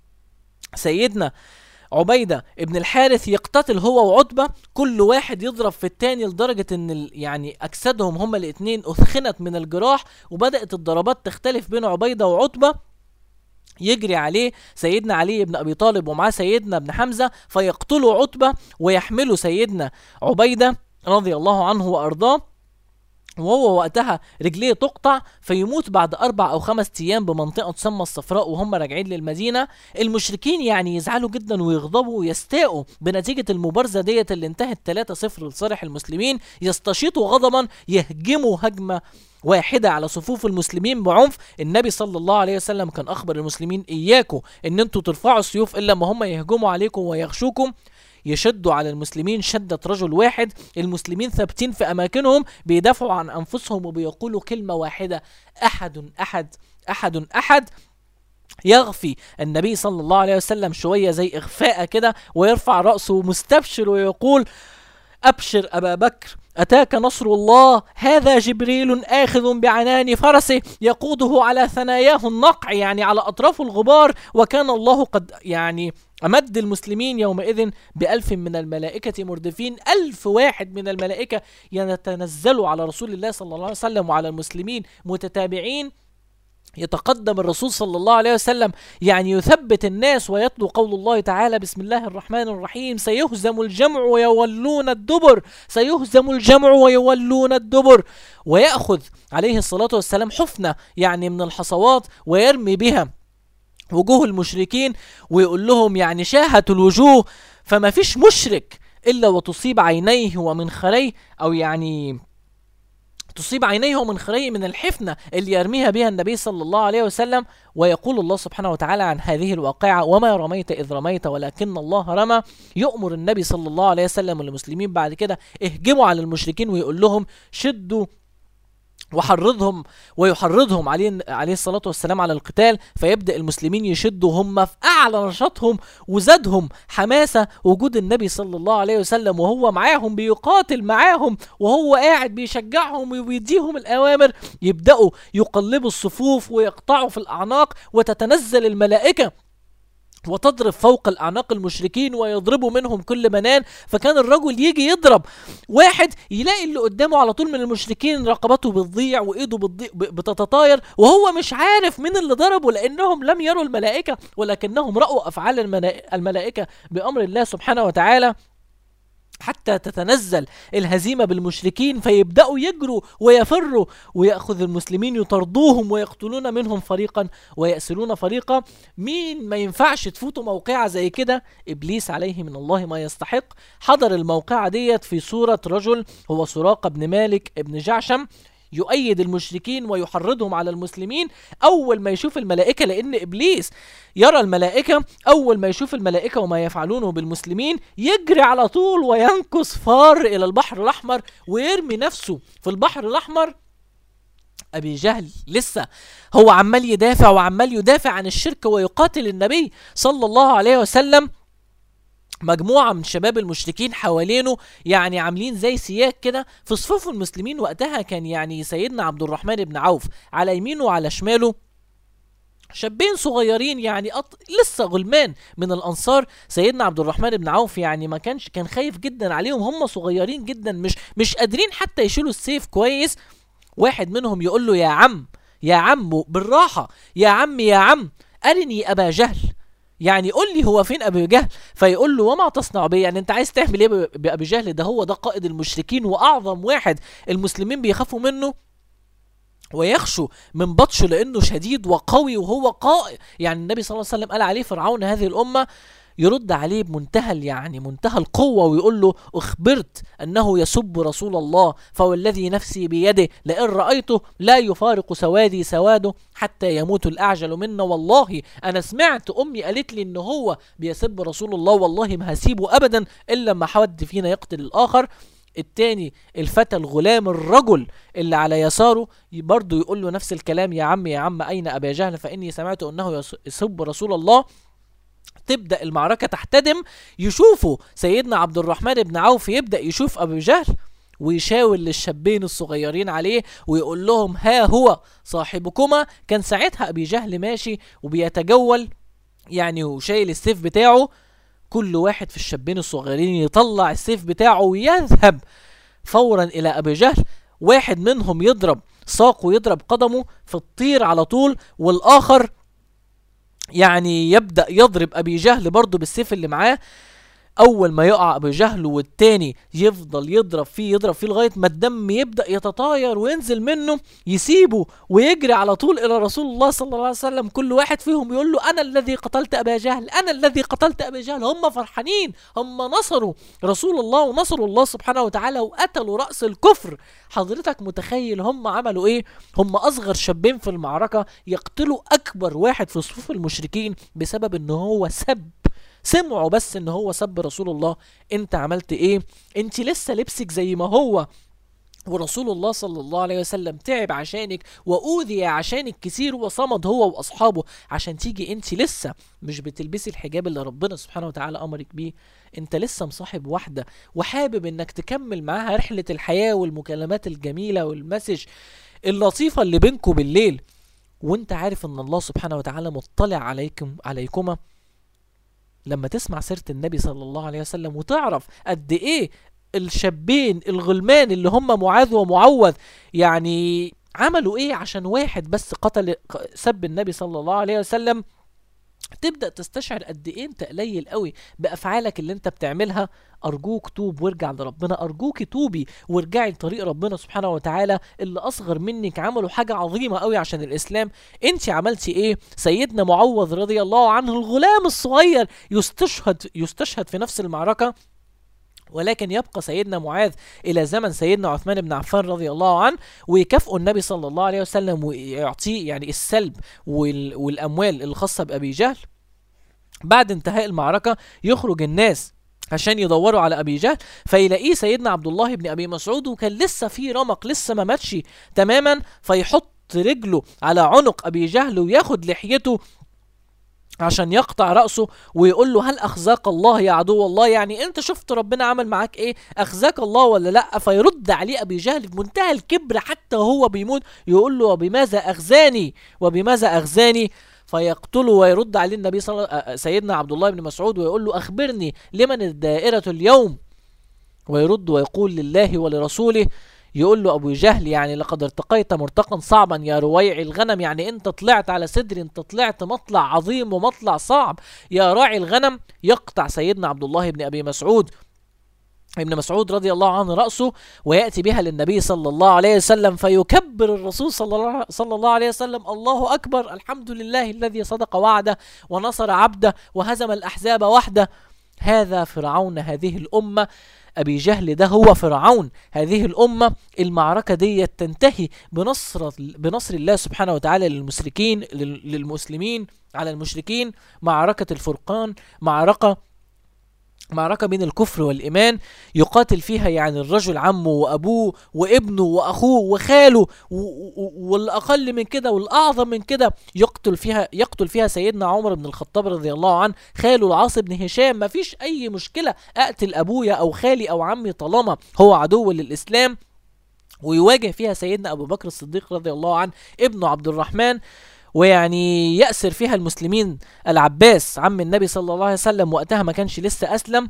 سيدنا عبيدة ابن الحارث يقتتل هو وعتبة، كل واحد يضرب في التاني لدرجة ان ال... يعني اجسادهم هما الاثنين اثخنت من الجراح، وبدأت الضربات تختلف بين عبيدة وعتبة. يجري عليه سيدنا علي بن أبي طالب ومعاه سيدنا ابن حمزة فيقتلوا عتبة ويحملوا سيدنا عبيدة رضي الله عنه وأرضاه، وهو وقتها رجليه تقطع فيموت بعد أربع أو خمس أيام بمنطقة تسمى الصفراء وهم راجعين للمدينة. المشركين يعني يزعلوا جدا ويغضبوا ويستاءوا بنتيجة المبارزة ديت اللي انتهت ثلاثة صفر لصالح المسلمين. يستشيطوا غضبا، يهجموا هجمة واحدة على صفوف المسلمين بعنف. النبي صلى الله عليه وسلم كان أخبر المسلمين: إياكم إن انتوا ترفعوا السيوف إلا ما هم يهجموا عليكم ويغشوكم. يشدوا على المسلمين شدة رجل واحد، المسلمين ثابتين في أماكنهم بيدافعوا عن أنفسهم وبيقولوا كلمة واحدة: أحد أحد أحد أحد. يغفي النبي صلى الله عليه وسلم شوية زي إغفاء كده، ويرفع رأسه مستبشر ويقول: أبشر أبا بكر، أتاك نصر الله، هذا جبريل آخذ بعنان فرسه يقوده على ثناياه النقع، يعني على أطراف الغبار، وكان الله قد يعني أمد المسلمين يومئذ بألف من الملائكة مردفين. ألف واحد من الملائكة يتنزلوا على رسول الله صلى الله عليه وسلم وعلى المسلمين متتابعين. يتقدم الرسول صلى الله عليه وسلم يعني يثبت الناس ويتلو قول الله تعالى: بسم الله الرحمن الرحيم، سيهزم الجمع ويولون الدبر، سيهزم الجمع ويولون الدبر. ويأخذ عليه الصلاة والسلام حفنة يعني من الحصوات ويرمي بها وجوه المشركين، ويقول لهم يعني شاهت الوجوه، فما فيش مشرك إلا وتصيب عينيه ومنخريه، أو يعني تصيب عينيه ومنخريه من الحفنة اللي يرميها بها النبي صلى الله عليه وسلم. ويقول الله سبحانه وتعالى عن هذه الواقعة: وما رميت إذ رميت ولكن الله رمى. يؤمر النبي صلى الله عليه وسلم والمسلمين بعد كده اهجموا على المشركين، ويقول لهم شدوا وحرضهم ويحرضهم عليه عليه الصلاة والسلام على القتال. فيبدأ المسلمين يشدوا هم في أعلى نشاطهم، وزادهم حماسة وجود النبي صلى الله عليه وسلم وهو معاهم بيقاتل معاهم، وهو قاعد بيشجعهم ويديهم الأوامر. يبدأوا يقلبوا الصفوف ويقطعوا في الأعناق، وتتنزل الملائكة وتضرب فوق الأعناق المشركين ويضربوا منهم كل منان. فكان الرجل يجي يضرب واحد يلاقي اللي قدامه على طول من المشركين رقبته بتضيع وإيده بتتطاير، وهو مش عارف مين اللي ضربه، لأنهم لم يروا الملائكة ولكنهم رأوا أفعال الملائكة بأمر الله سبحانه وتعالى، حتى تتنزل الهزيمة بالمشركين. فيبدأوا يجروا ويفروا، ويأخذ المسلمين يطردوهم ويقتلون منهم فريقا ويأسرون فريقا. مين ما ينفعش تفوتوا موقعة زي كده؟ إبليس عليه من الله ما يستحق. حضر الموقعة ديت في صورة رجل هو سراقة بن مالك ابن جعشم، يؤيد المشركين ويحرضهم على المسلمين. أول ما يشوف الملائكة، لأن إبليس يرى الملائكة، أول ما يشوف الملائكة وما يفعلونه بالمسلمين يجري على طول وينكس فار إلى البحر الأحمر ويرمي نفسه في البحر الأحمر. أبي جهل لسه هو عمال يدافع وعمال يدافع عن الشرك ويقاتل النبي صلى الله عليه وسلم. مجموعة من شباب المشركين حوالينه يعني عاملين زي سياج كده في صفوف المسلمين. وقتها كان يعني سيدنا عبد الرحمن بن عوف على يمينه وعلى شماله شابين صغيرين يعني أط... لسه غلمان من الأنصار. سيدنا عبد الرحمن بن عوف يعني ما كانش كان خايف جدا عليهم، هم صغيرين جدا مش مش قادرين حتى يشيلوا السيف كويس. واحد منهم يقول له: يا عم يا عم بالراحة، يا عم يا عم أرني أبا جهل، يعني قول لي هو فين أبي جهل. فيقول له: وما تصنع بي، يعني انت عايز تعمل ايه بأبي جهل؟ ده هو ده قائد المشركين وأعظم واحد المسلمين بيخافوا منه ويخشوا من بطشه لأنه شديد وقوي وهو قائد. يعني النبي صلى الله عليه وسلم قال عليه فرعون هذه الأمة. يرد عليه بمنتهى يعني منتهى القوة ويقول له: أخبرت أنه يسب رسول الله، فوالذي نفسي بيده لئن رأيته لا يفارق سوادي سواده حتى يموت الأعجل منا. والله أنا سمعت أمي قالت لي إن هو بيسب رسول الله، والله ما هسيبه أبدا إلا ما حد فينا يقتل الآخر. التاني الفتى الغلام الرجل اللي على يساره برضه يقول له نفس الكلام: يا عم يا عم أين أبا جهل فإني سمعت أنه يسب رسول الله. تبدأ المعركة تحتدم. يشوفوا سيدنا عبد الرحمن بن عوف يبدأ يشوف أبي جهل ويشاور للشابين الصغيرين عليه ويقول لهم: ها هو صاحبكما. كان ساعتها أبي جهل ماشي وبيتجول يعني وشايل السيف بتاعه. كل واحد في الشابين الصغيرين يطلع السيف بتاعه ويذهب فورا إلى أبي جهل. واحد منهم يضرب ساقه يضرب قدمه في الطير على طول، والآخر يعني يبدأ يضرب أبي جهل برضه بالسيف اللي معاه. أول ما يقع أبي جهل والتاني يفضل يضرب فيه يضرب فيه لغاية ما الدم يبدأ يتطاير وينزل منه، يسيبه ويجري على طول إلى رسول الله صلى الله عليه وسلم. كل واحد فيهم يقول له: أنا الذي قتلت أبا جهل، أنا الذي قتلت أبا جهل. هم فرحانين، هم نصروا رسول الله ونصروا الله سبحانه وتعالى وقتلوا رأس الكفر. حضرتك متخيل هم عملوا إيه؟ هم أصغر شابين في المعركة يقتلوا أكبر واحد في صفوف المشركين بسبب إنه هو سب. سمعوا بس ان هو سب رسول الله. انت عملت ايه؟ انت لسه لبسك زي ما هو ورسول الله صلى الله عليه وسلم تعب عشانك وأوذي عشانك كتير وصمد هو وأصحابه عشان تيجي انت لسه مش بتلبسي الحجاب اللي ربنا سبحانه وتعالى أمرك بيه. انت لسه مصاحب واحدة وحابب انك تكمل معاها رحلة الحياة والمكالمات الجميلة والمسج اللطيفة اللي بينكم بالليل، وانت عارف ان الله سبحانه وتعالى مطلع عليكم عليكما. لما تسمع سيرة النبي صلى الله عليه وسلم وتعرف قد ايه الشابين الغلمان اللي هم معاذ ومعوذ يعني عملوا ايه عشان واحد بس قتل سب النبي صلى الله عليه وسلم، تبدأ تستشعر قد ايه انت قليل قوي بأفعالك اللي انت بتعملها. ارجوك توب وارجع لربنا، ارجوك توبي وارجعي لطريق ربنا سبحانه وتعالى. اللي اصغر منك عملوا حاجة عظيمة قوي عشان الاسلام، انت عملتي ايه؟ سيدنا معوذ رضي الله عنه الغلام الصغير يستشهد يستشهد في نفس المعركة، ولكن يبقى سيدنا معاذ إلى زمن سيدنا عثمان بن عفان رضي الله عنه ويكافئوا النبي صلى الله عليه وسلم ويعطيه يعني السلب والأموال الخاصة بأبي جهل. بعد انتهاء المعركة يخرج الناس عشان يدوروا على أبي جهل، فيلاقيه سيدنا عبد الله بن أبي مسعود وكان لسه في رمق لسه ما ماتش تماما، فيحط رجله على عنق أبي جهل وياخد لحيته عشان يقطع رأسه ويقول له هل أخزاك الله يا عدو الله؟ يعني انت شفت ربنا عمل معاك ايه؟ أخزاك الله ولا لا؟ فيرد عليه أبي جهل بمنتهى الكبر حتى وهو بيموت يقول له وبماذا أخزاني وبماذا أخزاني؟ فيقتله ويرد عليه النبي صلى سيدنا عبد الله بن مسعود ويقول له أخبرني لمن الدائرة اليوم؟ ويرد ويقول لله ولرسوله. يقول له أبو جهل يعني لقد ارتقيت مرتقا صعبا يا رويع الغنم، يعني انت طلعت على صدر، انت طلعت مطلع عظيم ومطلع صعب يا راعي الغنم. يقطع سيدنا عبد الله بن أبي مسعود ابن مسعود رضي الله عنه رأسه ويأتي بها للنبي صلى الله عليه وسلم، فيكبر الرسول صلى الله, صلى الله عليه وسلم الله أكبر، الحمد لله الذي صدق وعده ونصر عبده وهزم الأحزاب وحده. هذا فرعون هذه الأمة، أبي جهل ده هو فرعون هذه الأمة. المعركة دي تنتهي بنصر بنصر الله سبحانه وتعالى للمشركين للمسلمين على المشركين. معركة الفرقان معركة معركة بين الكفر والإيمان، يقاتل فيها يعني الرجل عمه وأبوه وابنه وأخوه وخاله والأقل من كده والأعظم من كده. يقتل فيها يقتل فيها سيدنا عمر بن الخطاب رضي الله عنه خاله العاص بن هشام. ما فيش أي مشكلة أقتل أبويا أو خالي أو عمي طالما هو عدو للإسلام. ويواجه فيها سيدنا أبو بكر الصديق رضي الله عنه ابنه عبد الرحمن، ويعني يأسر فيها المسلمين العباس عم النبي صلى الله عليه وسلم، وقتها ما كانش لسه أسلم.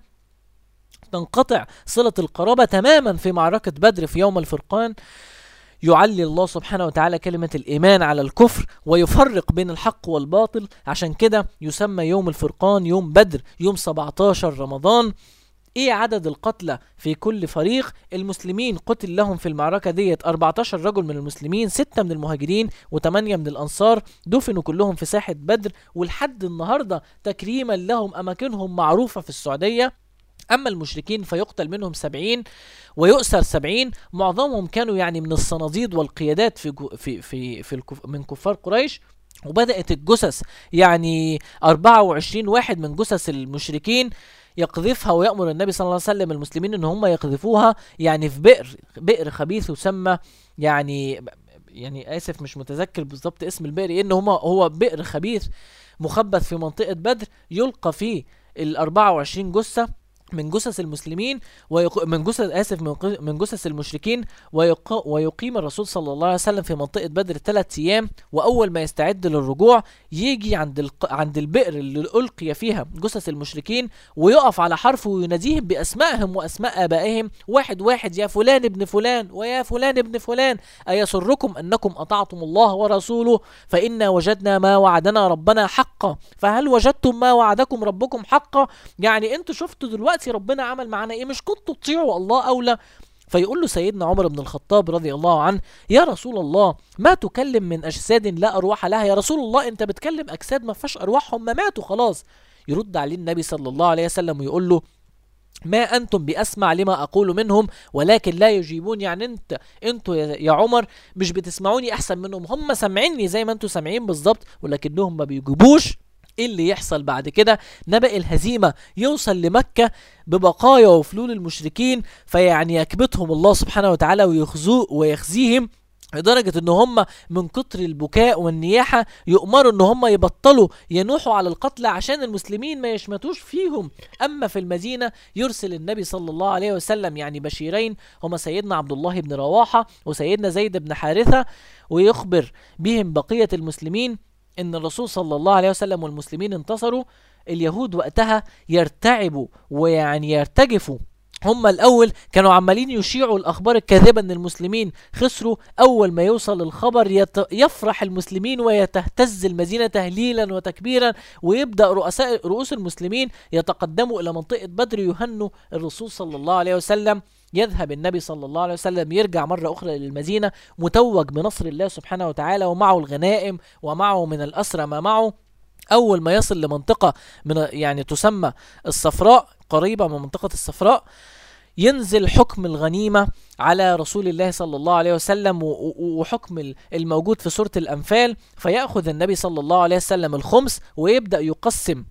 تنقطع صلة القرابة تماما في معركة بدر في يوم الفرقان. يعلي الله سبحانه وتعالى كلمة الإيمان على الكفر ويفرق بين الحق والباطل، عشان كده يسمى يوم الفرقان يوم بدر يوم سبعة عشر رمضان. ايه عدد القتلى في كل فريق؟ المسلمين قتل لهم في المعركة ديت أربعة عشر رجل من المسلمين، ستة من المهاجرين وثمانية من الأنصار، دفنوا كلهم في ساحة بدر، ولحد النهاردة تكريما لهم أماكنهم معروفة في السعودية. أما المشركين فيقتل منهم سبعين ويؤسر سبعين، معظمهم كانوا يعني من الصناديد والقيادات في في في, في الكف من كفار قريش. وبدأت الجثث يعني أربعة وعشرين واحد من جثث المشركين يقذفها، ويأمر النبي صلى الله عليه وسلم المسلمين ان هم يقذفوها يعني في بئر بئر خبيث يسمى يعني يعني اسف مش متذكر بالضبط اسم البئر ايه، ان هم هو بئر خبيث مخبث في منطقة بدر يلقى فيه ال أربعة وعشرين جثة من جثث المسلمين ويق... من جثث اسف من, ق... من جثث المشركين، ويق... ويقيم الرسول صلى الله عليه وسلم في منطقة بدر ثلاث ايام. واول ما يستعد للرجوع يجي عند ال... عند البئر اللي القي فيها جثث المشركين ويقف على حرفه ويناديهم باسمائهم واسماء ابائهم واحد واحد، يا فلان ابن فلان ويا فلان ابن فلان ايسركم انكم اطعتم الله ورسوله فإنا وجدنا ما وعدنا ربنا حقا فهل وجدتم ما وعدكم ربكم حقا؟ يعني انتوا شفتوا دلوقتي ربنا عمل معنا ايه؟ مش كنتوا تطيعوا الله اولى؟ فيقول له سيدنا عمر بن الخطاب رضي الله عنه يا رسول الله ما تكلم من اجساد لا ارواح لها؟ يا رسول الله انت بتكلم اجساد ما فيهاش ارواحهم ما ماتوا خلاص. يرد عليه النبي صلى الله عليه وسلم ويقول له ما انتم باسمع لما اقول منهم ولكن لا يجيبون، يعني انت انتوا يا عمر مش بتسمعوني احسن منهم، هم سامعيني زي ما انتوا سامعين بالظبط ولكنهم ما بيجيبوش ايه اللي يحصل بعد كده؟ نبأ الهزيمة يوصل لمكة ببقايا وفلول المشركين، فيعني يكبتهم الله سبحانه وتعالى ويخزوه ويخزيهم، لدرجة ان هم من كتر البكاء والنياحة يؤمروا ان هم يبطلوا ينوحوا على القتلى عشان المسلمين ما يشمتوش فيهم. اما في المدينة يرسل النبي صلى الله عليه وسلم يعني بشيرين، هما سيدنا عبد الله بن رواحة وسيدنا زيد بن حارثة، ويخبر بهم بقية المسلمين ان الرسول صلى الله عليه وسلم والمسلمين انتصروا. اليهود وقتها يرتعبوا ويعني يرتجفوا، هم الأول كانوا عمالين يشيعوا الأخبار الكاذبة أن المسلمين خسروا. أول ما يوصل الخبر يت... يفرح المسلمين ويتهتز المدينة تهليلا وتكبيرا، ويبدأ رؤساء رؤوس المسلمين يتقدموا إلى منطقة بدر يهنوا الرسول صلى الله عليه وسلم. يذهب النبي صلى الله عليه وسلم يرجع مرة أخرى للمدينة متوج بنصر الله سبحانه وتعالى، ومعه الغنائم ومعه من الأسرى ما معه. أول ما يصل لمنطقة من يعني تسمى الصفراء، قريبة من منطقة الصفراء، ينزل حكم الغنيمة على رسول الله صلى الله عليه وسلم وحكم الموجود في سورة الأنفال، فيأخذ النبي صلى الله عليه وسلم الخمس ويبدأ يقسم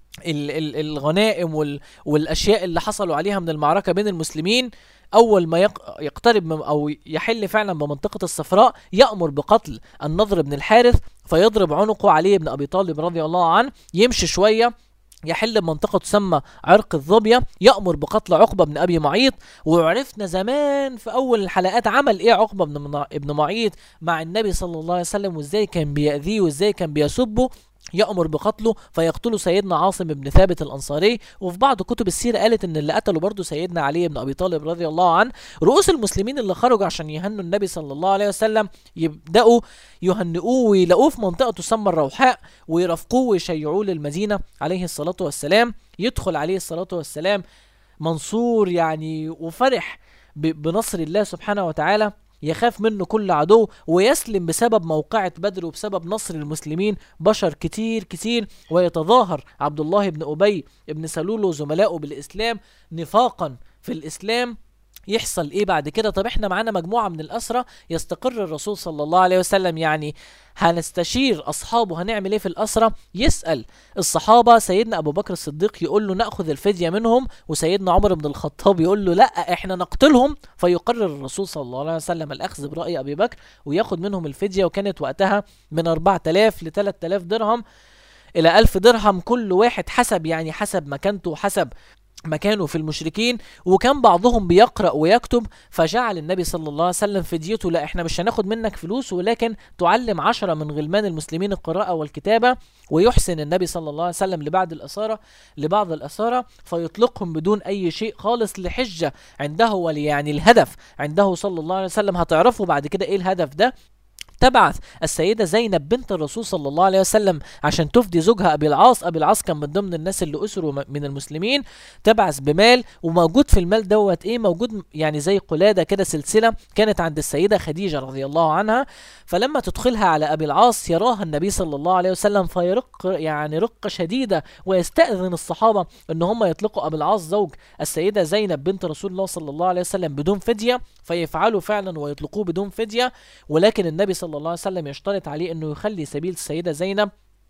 الغنائم والأشياء اللي حصلوا عليها من المعركة بين المسلمين. أول ما يقترب أو يحل فعلا بمنطقة الصفراء يأمر بقتل النضر بن الحارث، فيضرب عنقه علي بن أبي طالب رضي الله عنه. يمشي شوية يحل بمنطقة تسمى عرق الظبية، يأمر بقتل عقبة بن أبي معيط. وعرفنا زمان في أول الحلقات عمل إيه عقبة بن معيط مع النبي صلى الله عليه وسلم، وإزاي كان بيأذيه وإزاي كان بيسبه. يأمر بقتله فيقتله سيدنا عاصم بن ثابت الأنصاري. وفي بعض كتب السيرة قالت ان اللي قتله برضه سيدنا علي بن أبي طالب رضي الله عنه. رؤوس المسلمين اللي خرجوا عشان يهنوا النبي صلى الله عليه وسلم يبدأوا يهنئوه ويلاقوه في منطقة تسمى الروحاء، ويرافقوه ويشيعوه للمدينة عليه الصلاة والسلام. يدخل عليه الصلاة والسلام منصور يعني وفرح بنصر الله سبحانه وتعالى، يخاف منه كل عدو، ويسلم بسبب موقعة بدر وبسبب نصر المسلمين بشر كتير كتير. ويتظاهر عبد الله بن أبي بن سلول وزملائه بالإسلام نفاقا في الإسلام. يحصل ايه بعد كده؟ طب احنا معانا مجموعة من الأسرى، يستقر الرسول صلى الله عليه وسلم يعني هنستشير أصحابه هنعمل ايه في الأسرى. يسأل الصحابة، سيدنا أبو بكر الصديق يقول له نأخذ الفدية منهم، وسيدنا عمر بن الخطاب يقول له لا احنا نقتلهم. فيقرر الرسول صلى الله عليه وسلم الأخذ برأي أبي بكر وياخد منهم الفدية، وكانت وقتها من أربعة آلاف ل ثلاثة آلاف درهم إلى ألف درهم كل واحد، حسب يعني حسب مكانته وحسب مكانه في المشركين. وكان بعضهم بيقرأ ويكتب، فجعل النبي صلى الله عليه وسلم فديته لا احنا مش هناخد منك فلوس، ولكن تعلم عشرة من غلمان المسلمين القراءة والكتابة. ويحسن النبي صلى الله عليه وسلم لبعض الأسارة لبعض الأسارة فيطلقهم بدون أي شيء خالص، لحجة عنده وليعني الهدف عنده صلى الله عليه وسلم. هتعرفوا بعد كده ايه الهدف ده. تبعث السيدة زينب بنت الرسول صلى الله عليه وسلم عشان تفدي زوجها أبي العاص. أبي العاص كان من ضمن الناس اللي أسروا من المسلمين. تبعث بمال، وموجود في المال دوت إيه موجود يعني زي قلادة كده سلسلة كانت عند السيدة خديجة رضي الله عنها. فلما تدخلها على أبي العاص يراها النبي صلى الله عليه وسلم فيرق يعني رقة شديدة، ويستأذن الصحابة إن هم يطلقوا أبي العاص زوج السيدة زينب بنت رسول الله صلى الله عليه وسلم بدون فدية، فيفعلوا فعلا ويطلقوه بدون فدية. ولكن النبي صلى الله عليه وسلم يشترط عليه انه يخلي سبيل السيدة زينب،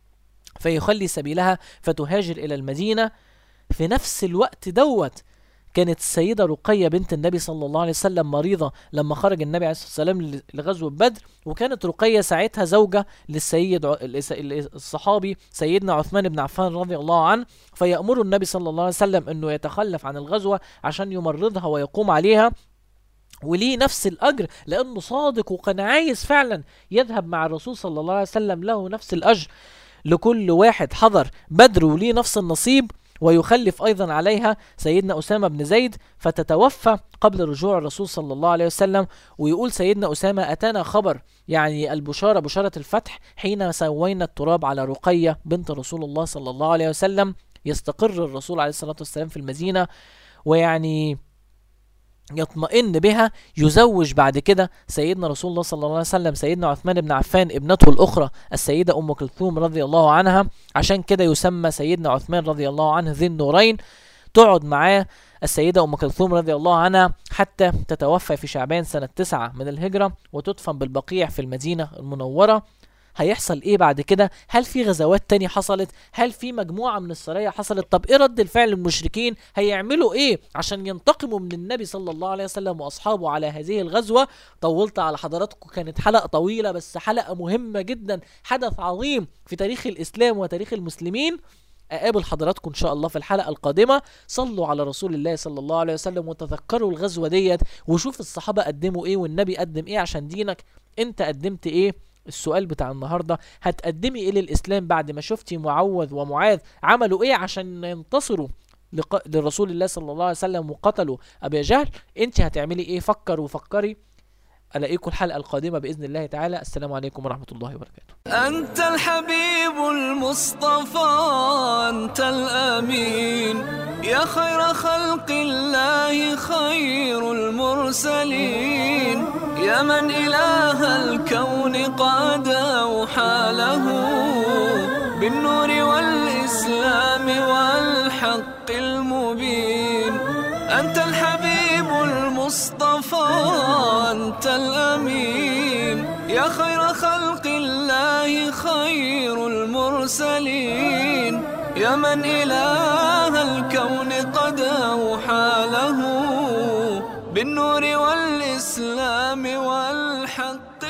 فيخلي سبيلها فتهاجر الى المدينة. في نفس الوقت دوت كانت السيدة رقية بنت النبي صلى الله عليه وسلم مريضة لما خرج النبي عليه الصلاة والسلام لغزوة بدر، وكانت رقية ساعتها زوجة للسيد الصحابي سيدنا عثمان بن عفان رضي الله عنه. فيأمر النبي صلى الله عليه وسلم انه يتخلف عن الغزوة عشان يمرضها ويقوم عليها، وليه نفس الأجر لأنه صادق وكان عايز فعلا يذهب مع الرسول صلى الله عليه وسلم، له نفس الأجر لكل واحد حضر بدر وليه نفس النصيب. ويخلف أيضا عليها سيدنا أسامة بن زيد فتتوفى قبل رجوع الرسول صلى الله عليه وسلم. ويقول سيدنا أسامة أتانا خبر يعني البشارة بشارة الفتح حين سوينا التراب على رقية بنت رسول الله صلى الله عليه وسلم. يستقر الرسول عليه الصلاة والسلام في المدينة ويعني يطمئن بها. يزوج بعد كده سيدنا رسول الله صلى الله عليه وسلم سيدنا عثمان بن عفان ابنته الأخرى السيدة أم كلثوم رضي الله عنها، عشان كده يسمى سيدنا عثمان رضي الله عنه ذي النورين. تقعد معاه السيدة أم كلثوم رضي الله عنها حتى تتوفى في شعبان سنة تسعة من الهجرة، وتدفن بالبقيع في المدينة المنورة. هيحصل ايه بعد كده؟ هل في غزوات تاني حصلت؟ هل في مجموعة من السرايا حصلت؟ طب ايه رد الفعل المشركين؟ هيعملوا ايه عشان ينتقموا من النبي صلى الله عليه وسلم واصحابه على هذه الغزوة؟ طولت على حضراتكم، كانت حلقة طويلة بس حلقة مهمة جدا، حدث عظيم في تاريخ الاسلام وتاريخ المسلمين. اقابل حضراتكم ان شاء الله في الحلقة القادمة. صلوا على رسول الله صلى الله عليه وسلم وتذكروا الغزوة ديت، وشوف الصحابة قدموا ايه والنبي قدم ايه عشان دينك انت قدمت ايه. السؤال بتاع النهاردة، هتقدمي ايه للاسلام بعد ما شفتي معوذ ومعاذ عملوا ايه عشان ينتصروا لق... لرسول الله صلى الله عليه وسلم وقتلوا ابي جهل؟ انت هتعملي ايه؟ فكر وفكري. الاقيكم الحلقة القادمة باذن الله تعالى. السلام عليكم ورحمة الله وبركاته. أنت الحبيب المصطفى، أنت الأمين، يا خير خلق الله، خير المرسلين، يا من إله الكون قد أوحى له بالنور والإسلام والحق المبين. أنت الحبيب المصطفى، أنت الأمين، يا خير خلق الله، خير المرسلين، يا من إله الكون قد أوحى له بالنور والإسلام والحق